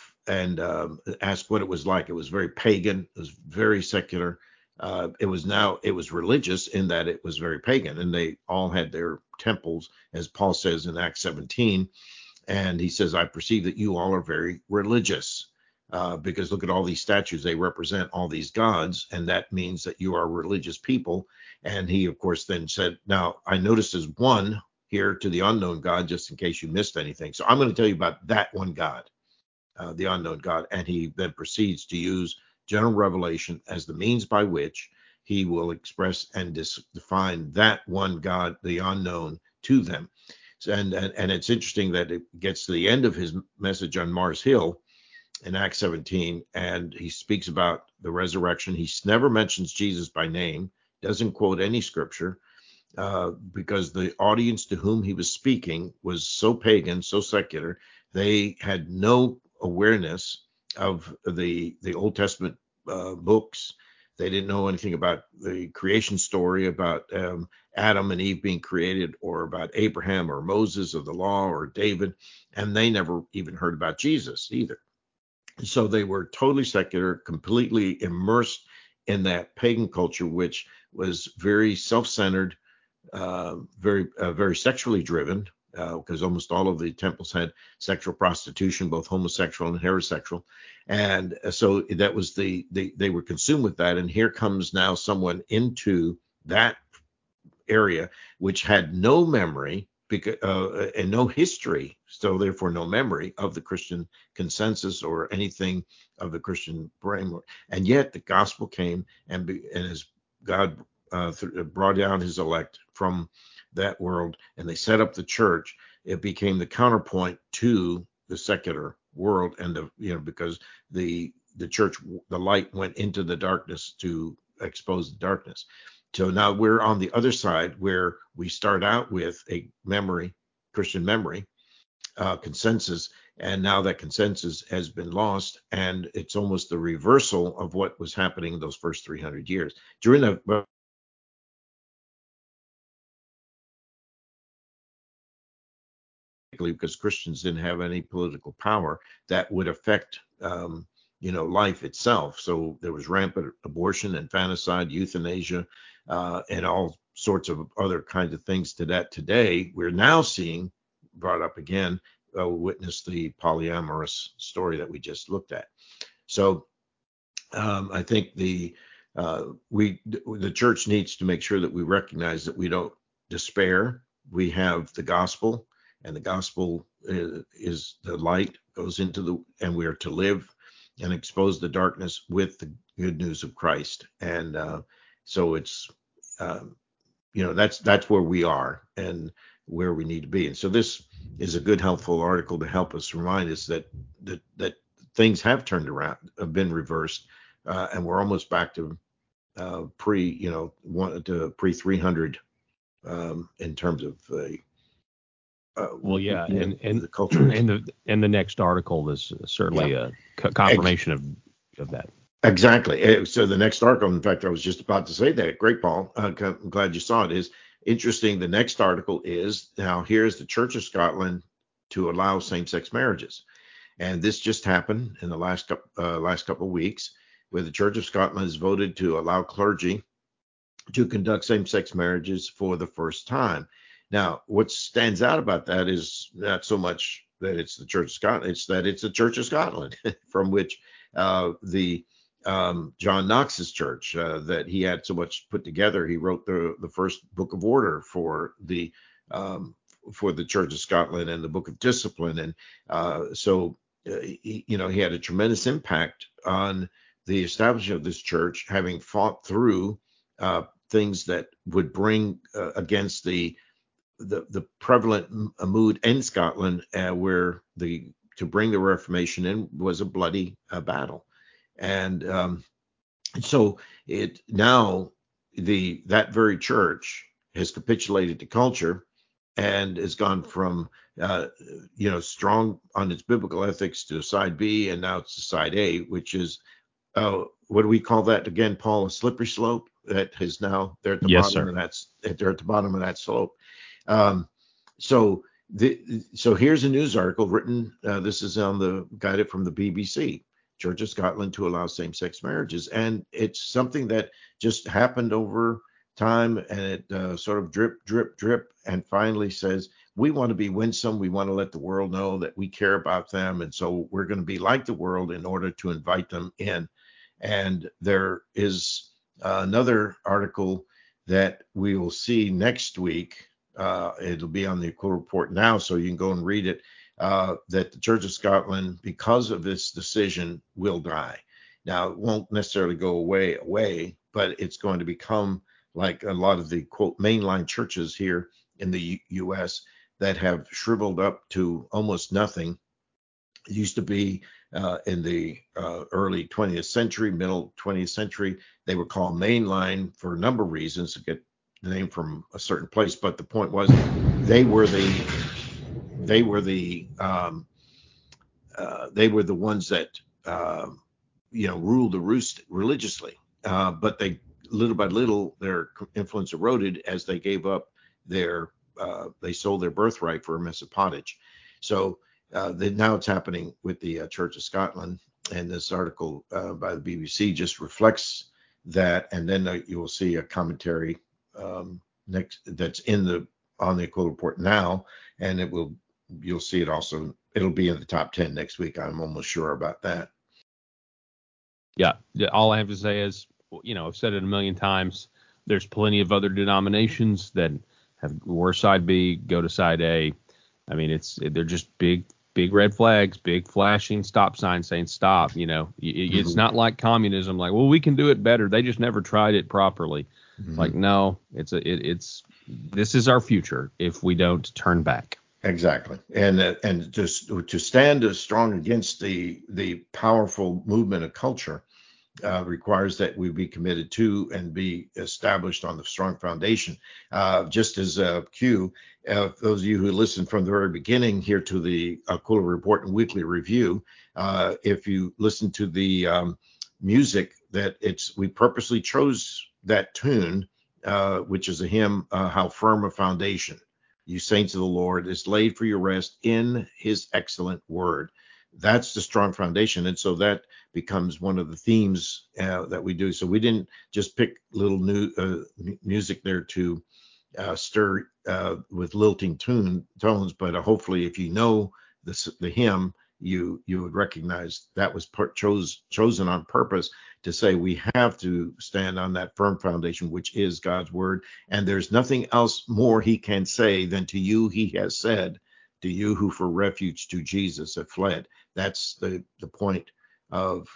ask what it was like, it was very pagan, it was very secular. It was religious in that it was very pagan, and they all had their temples, as Paul says in Acts 17. And he says, I perceive that you all are very religious, because look at all these statues. They represent all these gods, and that means that you are religious people. And he, of course, then said, now I noticed there's one here to the unknown God, just in case you missed anything. So I'm going to tell you about that one God, the unknown God. And he then proceeds to use general revelation as the means by which he will express and define that one God, the unknown, to them. And it's interesting that it gets to the end of his message on Mars Hill in Acts 17, and he speaks about the resurrection. He never mentions Jesus by name, doesn't quote any scripture, because the audience to whom he was speaking was so pagan, so secular. They had no awareness of the Old Testament books. They didn't know anything about the creation story, about Adam and Eve being created, or about Abraham or Moses or the law or David, and they never even heard about Jesus either. So they were totally secular, completely immersed in that pagan culture, which was very self-centered, very sexually driven, because almost all of the temples had sexual prostitution, both homosexual and heterosexual. And so that was they were consumed with that. And here comes now someone into that area, which had no memory and no history, so therefore no memory of the Christian consensus or anything of the Christian framework. And yet the gospel came, and as God brought down his elect from that world, and they set up the church, it became the counterpoint to the secular world, and because the church, the light went into the darkness to expose the darkness. So now we're on the other side, where we start out with a memory, Christian memory, consensus, and now that consensus has been lost, and it's almost the reversal of what was happening in those first 300 years. During the because Christians didn't have any political power that would affect life itself. So there was rampant abortion, infanticide, euthanasia, and all sorts of other kinds of things to that. Today, we're now seeing brought up again, witness the polyamorous story that we just looked at. So I think the church needs to make sure that we recognize that we don't despair. We have the gospel, and the gospel is the light, goes into and we are to live and expose the darkness with the good news of Christ. And so it's that's where we are and where we need to be. And so this is a good, helpful article to help us remind us that things have turned around, have been reversed, and we're almost back to pre 300 in terms of the and the culture. And the next article is certainly a confirmation of that. Exactly. So the next article, in fact, I was just about to say that. Great, Paul. I'm glad you saw it. Is interesting, the next article is, now here's the Church of Scotland to allow same-sex marriages. And this just happened in the last couple of weeks, where the Church of Scotland has voted to allow clergy to conduct same-sex marriages for the first time. Now, what stands out about that is not so much that it's the Church of Scotland, it's that it's the Church of Scotland, from which the John Knox's church that he had so much put together. He wrote the first Book of Order for the Church of Scotland and the Book of Discipline, and he had a tremendous impact on the establishment of this church, having fought through things that would bring against the prevalent mood in Scotland, where to bring the Reformation in was a bloody battle. And so that very church has capitulated to culture and has gone from strong on its biblical ethics to side B, and now it's to side A, which is what do we call that again, Paul? A slippery slope that is now they're at the bottom, and they're at the bottom of that slope. So here's a news article written. This is guided from the BBC. Church of Scotland to allow same-sex marriages, and it's something that just happened over time, and it sort of drip, and finally says, we want to be winsome. We want to let the world know that we care about them, and so we're going to be like the world in order to invite them in. And there is another article that we will see next week. It'll be on the Quill Report now, so you can go and read it. That the Church of Scotland, because of this decision, will die. Now, it won't necessarily go away, but it's going to become like a lot of the, quote, mainline churches here in the U.S. that have shriveled up to almost nothing. It used to be in the early 20th century, middle 20th century, they were called mainline for a number of reasons, to get the name from a certain place. But the point was they were the ones that ruled the roost religiously, but they little by little their influence eroded as they gave up they sold their birthright for a mess of pottage. So now it's happening with the Church of Scotland, and this article by the BBC just reflects that. And then you will see a commentary next that's on the Quill Report now, and you'll see it also. It'll be in the top 10 next week. I'm almost sure about that. Yeah. All I have to say is, I've said it a million times. There's plenty of other denominations that were side B, go to side A. I mean, they're just big red flags, big flashing stop signs saying stop. It's not like communism. Like, well, we can do it better. They just never tried it properly. Mm-hmm. Like, no, this is our future if we don't turn back. Exactly. And just to stand as strong against the powerful movement of culture requires that we be committed to and be established on the strong foundation. Just as Q, those of you who listened from the very beginning here to the Quill Report and Weekly Review, if you listen to the music we purposely chose that tune, which is a hymn, How Firm a Foundation, You Saints of the Lord, is laid for your rest in his excellent word. That's the strong foundation. And so that becomes one of the themes that we do. So we didn't just pick little new music there to stir with lilting tones, but hopefully if you know the hymn, you would recognize that was chosen on purpose to say we have to stand on that firm foundation, which is God's word. And there's nothing else more he can say than to you he has said, to you who for refuge to Jesus have fled. That's the point of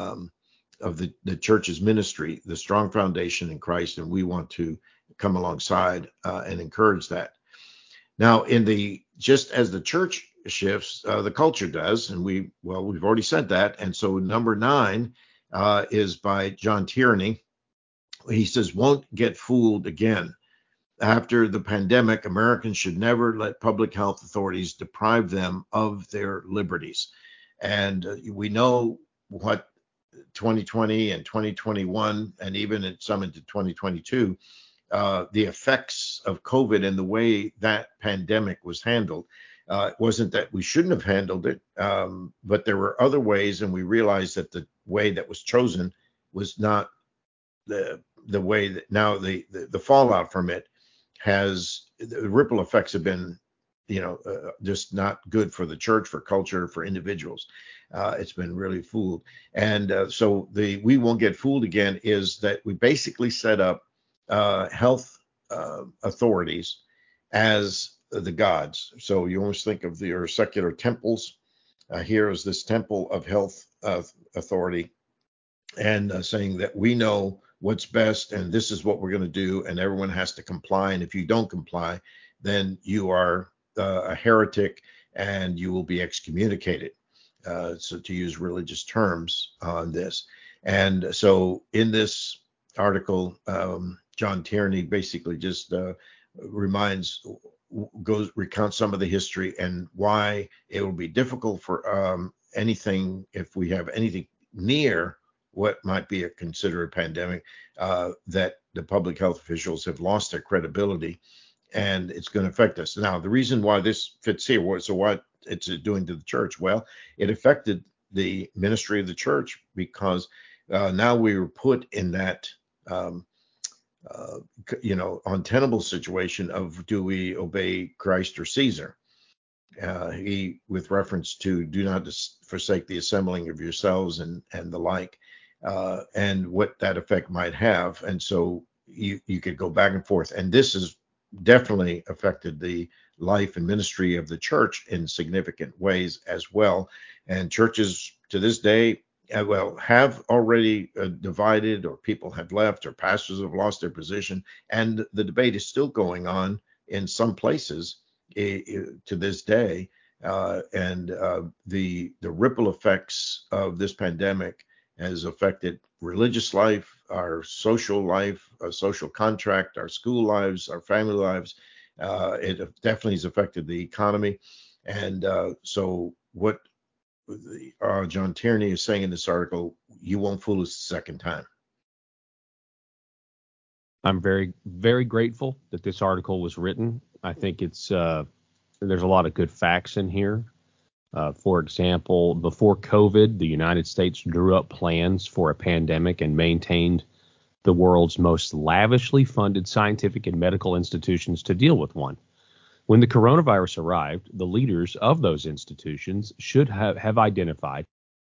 the church's ministry, the strong foundation in Christ, and we want to come alongside and encourage that. Now, just as the church shifts, the culture does, and we've already said that. And so number 9 is by John Tierney. He says, "Won't get fooled again. After the pandemic, Americans should never let public health authorities deprive them of their liberties." And we know what 2020 and 2021, and even some into 2022, the effects of COVID and the way that pandemic was handled. It wasn't that we shouldn't have handled it, but there were other ways, and we realized that the way that was chosen was not the way that now the fallout from it the ripple effects have been, just not good for the church, for culture, for individuals. It's been really fooled. And so we won't get fooled again is that we basically set up health authorities as the gods. So you always think of your secular temples. Here is this temple of health authority, and saying that we know what's best and this is what we're going to do, and everyone has to comply. And if you don't comply, then you are a heretic and you will be excommunicated. So to use religious terms on this. And so in this article, John Tierney basically just recounts some of the history and why it will be difficult for anything, if we have anything near what might be considered a pandemic, that the public health officials have lost their credibility, and it's going to affect us. Now, the reason why this fits here, so what it's doing to the church? Well, it affected the ministry of the church because now we were put in that untenable situation of, do we obey Christ or Caesar? He, with reference to do not forsake the assembling of yourselves and the like, and what that effect might have. And so you could go back and forth. And this has definitely affected the life and ministry of the church in significant ways as well. And churches to this day, have already divided, or people have left, or pastors have lost their position. And the debate is still going on in some places to this day. And the ripple effects of this pandemic has affected religious life, our social contract, our school lives, our family lives. It definitely has affected the economy. And so what John Tierney is saying in this article, you won't fool us the second time. I'm very, very grateful that this article was written. I think there's a lot of good facts in here. For example, before COVID, the United States drew up plans for a pandemic and maintained the world's most lavishly funded scientific and medical institutions to deal with one. When the coronavirus arrived, the leaders of those institutions should have identified,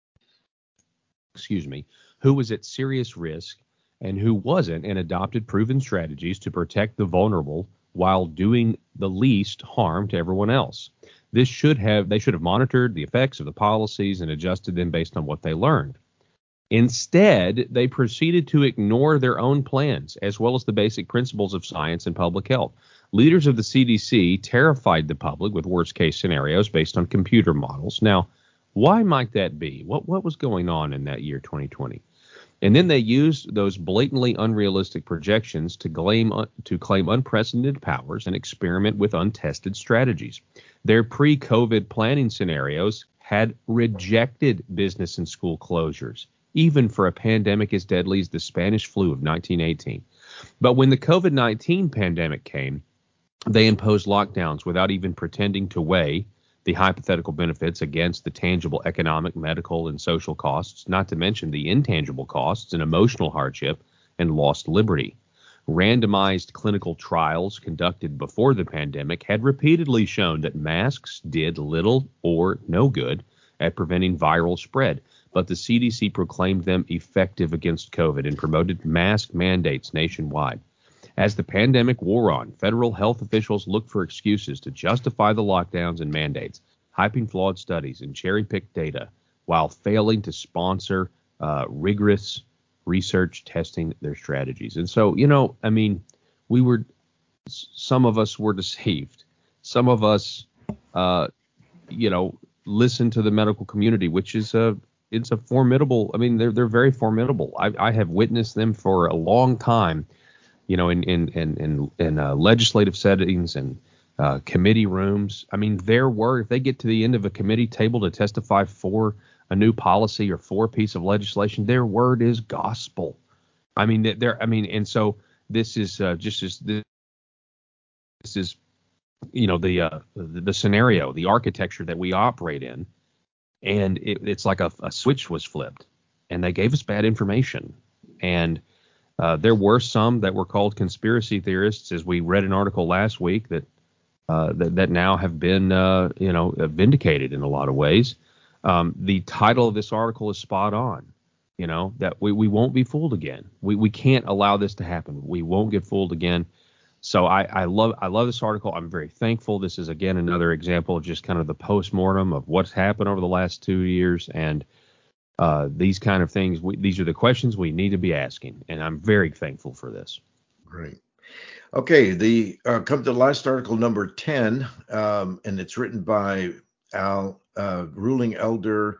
who was at serious risk and who wasn't, and adopted proven strategies to protect the vulnerable while doing the least harm to everyone else. They should have monitored the effects of the policies and adjusted them based on what they learned. Instead, they proceeded to ignore their own plans, as well as the basic principles of science and public health. Leaders of the CDC terrified the public with worst-case scenarios based on computer models. Now, why might that be? What was going on in that year 2020? And then they used those blatantly unrealistic projections to claim unprecedented powers and experiment with untested strategies. Their pre-COVID planning scenarios had rejected business and school closures, even for a pandemic as deadly as the Spanish flu of 1918. But when the COVID-19 pandemic came, they imposed lockdowns without even pretending to weigh the hypothetical benefits against the tangible economic, medical, and social costs, not to mention the intangible costs and emotional hardship and lost liberty. Randomized clinical trials conducted before the pandemic had repeatedly shown that masks did little or no good at preventing viral spread, but the CDC proclaimed them effective against COVID and promoted mask mandates nationwide. As the pandemic wore on, federal health officials looked for excuses to justify the lockdowns and mandates, hyping flawed studies and cherry-picked data, while failing to sponsor rigorous research testing their strategies. And so, some of us were deceived. Some of us, listened to the medical community, which is it's a formidable. I mean, they're very formidable. I have witnessed them for a long time. In legislative settings and committee rooms. I mean, if they get to the end of a committee table to testify for a new policy or for a piece of legislation, their word is gospel. I mean, and so this is just as This is, the scenario, the architecture that we operate in, and it's like a switch was flipped, and they gave us bad information. And there were some that were called conspiracy theorists, as we read an article last week that now have been vindicated in a lot of ways. The title of this article is spot on. That we won't be fooled again. We can't allow this to happen. We won't get fooled again. So I love this article. I'm very thankful. This is, again, another example of just kind of the postmortem of what's happened over the last 2 years. And these kind of things, these are the questions we need to be asking. And I'm very thankful for this. Great. Okay, come to the last article, number 10, and it's written by ruling elder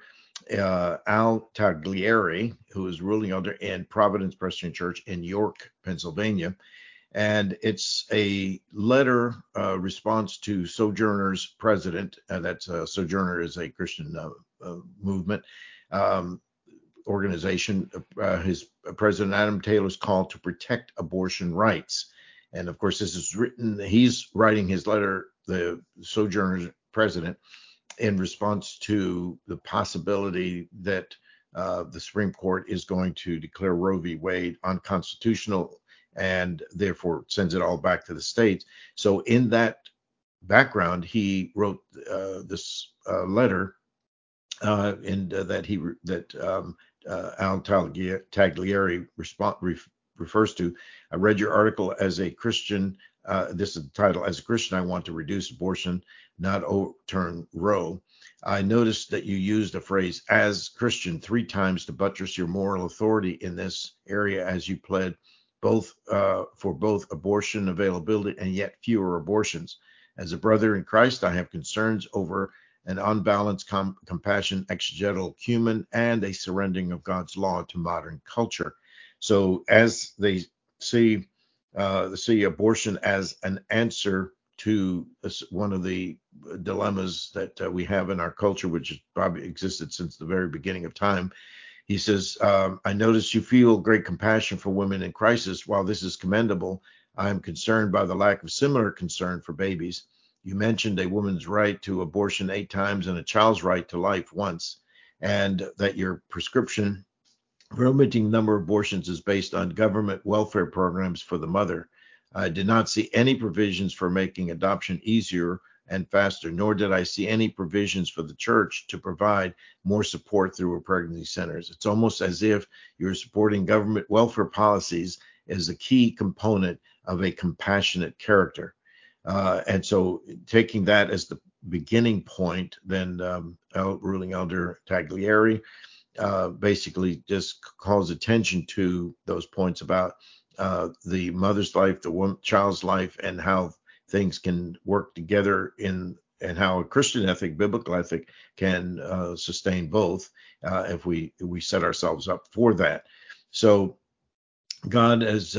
Al Taglieri, who is ruling elder in Providence Presbyterian Church in York, Pennsylvania. And it's a letter response to Sojourner's president. That's Sojourner is a Christian movement organization. His president, Adam Taylor's call to protect abortion rights. And of course, this is written, he's writing his letter, the Sojourner's president, in response to the possibility that the Supreme Court is going to declare Roe v. Wade unconstitutional, and therefore sends it all back to the states. So in that background, he wrote this letter, and that Al Taglieri refers to. I read your article as a Christian. This is the title. As a Christian, I want to reduce abortion, not overturn Roe. I noticed that you used the phrase "as Christian" 3 times to buttress your moral authority in this area, as you pled for both abortion availability and yet fewer abortions. As a brother in Christ, I have concerns over an unbalanced compassion, exegetical human, and a surrendering of God's law to modern culture. So as they see abortion as an answer to one of the dilemmas that we have in our culture, which has probably existed since the very beginning of time. He says, I notice you feel great compassion for women in crisis. While this is commendable, I am concerned by the lack of similar concern for babies. You mentioned a woman's right to abortion 8 times and a child's right to life once, and that your prescription for limiting number of abortions is based on government welfare programs for the mother. I did not see any provisions for making adoption easier and faster, nor did I see any provisions for the church to provide more support through pregnancy centers. It's almost as if you're supporting government welfare policies as a key component of a compassionate character. And so taking that as the beginning point, then ruling elder Taglieri basically just calls attention to those points about the mother's life, the child's life, and how things can work together and how a Christian ethic, biblical ethic, can sustain both if we set ourselves up for that. So God has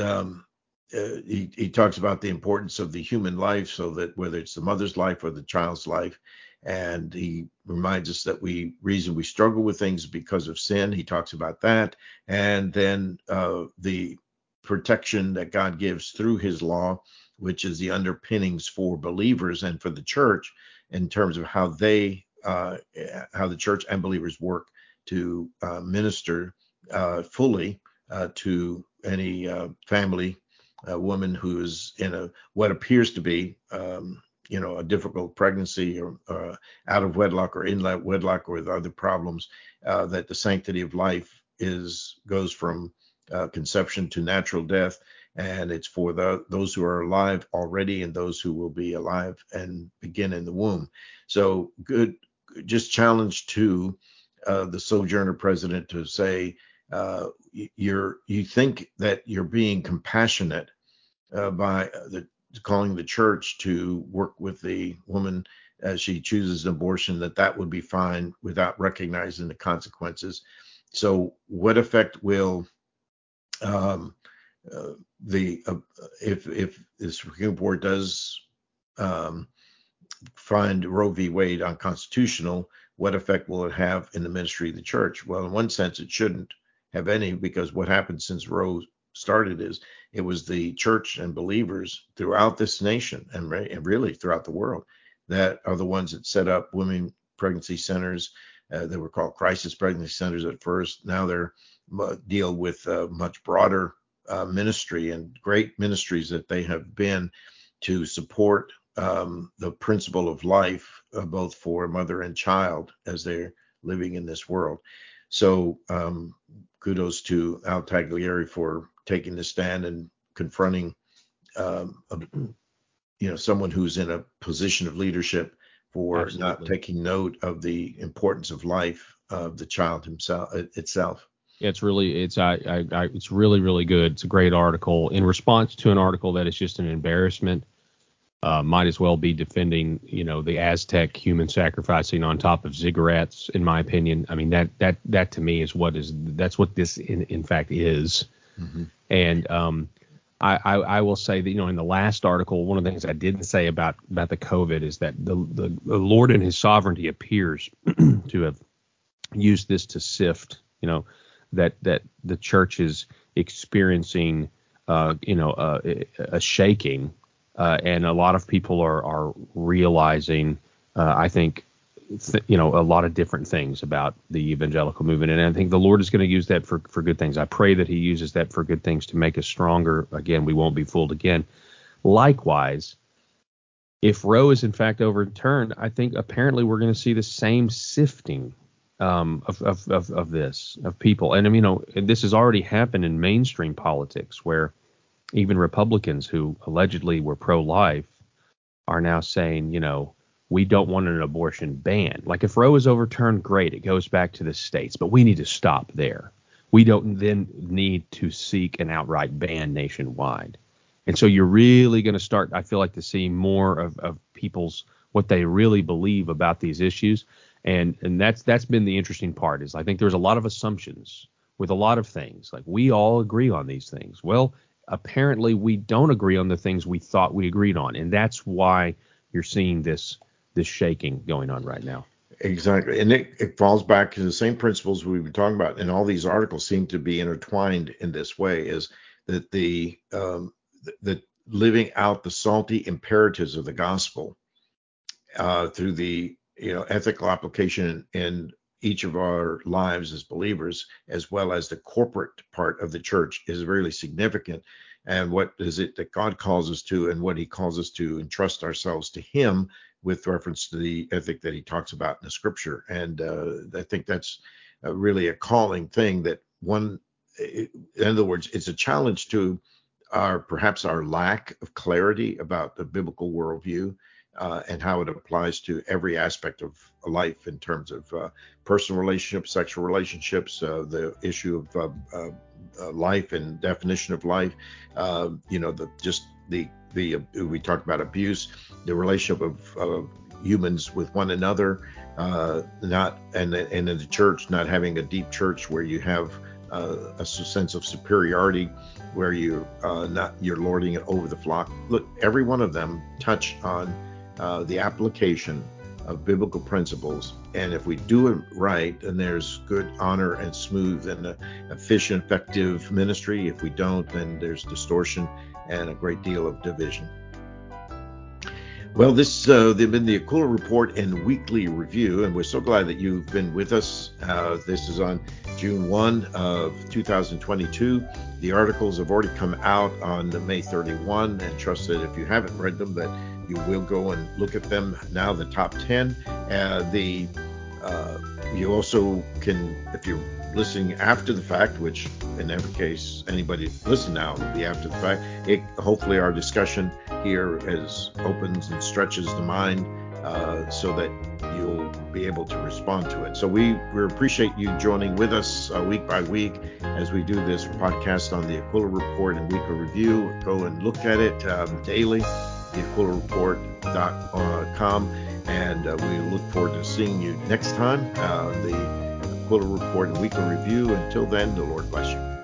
he talks about the importance of the human life, so that whether it's the mother's life or the child's life, and he reminds us that reason we struggle with things because of sin. He talks about that, and then the protection that God gives through his law, which is the underpinnings for believers and for the church in terms of how the church and believers work to minister fully to any family woman who is in what appears to be a difficult pregnancy or out of wedlock or in wedlock or with other problems, that the sanctity of life goes from conception to natural death, and it's for those who are alive already and those who will be alive and begin in the womb. So good, just challenge to the Sojourner president to say, you think that you're being compassionate by calling the church to work with the woman as she chooses an abortion, that would be fine without recognizing the consequences. So what effect will if the Supreme Court does find Roe v. Wade unconstitutional, what effect will it have in the ministry of the church? Well, in one sense, it shouldn't have any, because what happened since Roe started is it was the church and believers throughout this nation and really throughout the world that are the ones that set up women pregnancy centers. They were called crisis pregnancy centers at first. Now they're deal with much broader ministry and great ministries that they have been to support the principle of life, both for mother and child as they're living in this world. So kudos to Al Taglieri for taking the stand and confronting someone who's in a position of leadership for Absolutely. Not taking note of the importance of life of the child itself. Yeah, it's really really good. It's a great article in response to an article that is just an embarrassment. Might as well be defending, the Aztec human sacrificing on top of ziggurats, in my opinion. I mean, that to me that's what this in fact is. Mm-hmm. And I will say that, in the last article, one of the things I didn't say about the COVID is that the Lord in his sovereignty appears to have used this to sift, that the church is experiencing, a shaking. And a lot of people are realizing, I think, a lot of different things about the evangelical movement. And I think the Lord is going to use that for good things. I pray that he uses that for good things to make us stronger. Again, we won't be fooled again. Likewise, if Roe is in fact overturned, I think apparently we're going to see the same sifting of people. And, this has already happened in mainstream politics where even Republicans who allegedly were pro-life are now saying, we don't want an abortion ban. Like if Roe is overturned, great, it goes back to the states, but we need to stop there. We don't then need to seek an outright ban nationwide. And so you're really going to start, I feel like, to see more of people's what they really believe about these issues. And that's been the interesting part is I think there's a lot of assumptions with a lot of things. Like we all agree on these things. Well, apparently we don't agree on the things we thought we agreed on. And that's why you're seeing this shaking going on right now. Exactly. And it falls back to the same principles we've been talking about. And all these articles seem to be intertwined in this way is that the living out the salty imperatives of the gospel through the ethical application in each of our lives as believers, as well as the corporate part of the church, is really significant. And what is it that God calls us to, and what he calls us to entrust ourselves to him with reference to the ethic that he talks about in the scripture. And I think that's really a calling thing that in other words, it's a challenge to perhaps our lack of clarity about the biblical worldview and how it applies to every aspect of life in terms of personal relationships, sexual relationships, the issue of life and definition of life, we talked about abuse, the relationship of humans with one another, and in the church, not having a deep church where you have a sense of superiority, where you're lording it over the flock. Look, every one of them touch on the application of biblical principles, and if we do it right, then there's good, honor, and smooth and efficient, effective ministry. If we don't, then there's distortion and a great deal of division. Well, they've been the Aquila Report and Weekly Review, and we're so glad that you've been with us. This is on June 1 of 2022. The articles have already come out on May 31, and trust that if you haven't read them, that you will go and look at them now, the top 10. You also can, if you're listening after the fact, which in every case, anybody listen now will be after the fact, hopefully our discussion here opens and stretches the mind so that you'll be able to respond to it. So we appreciate you joining with us week by week as we do this podcast on the Aquila Report and Weekly Review. Go and look at it daily, theaquilareport.com, and we look forward to seeing you next time on the Aquila Report and Weekly Review. Until then, the Lord bless you.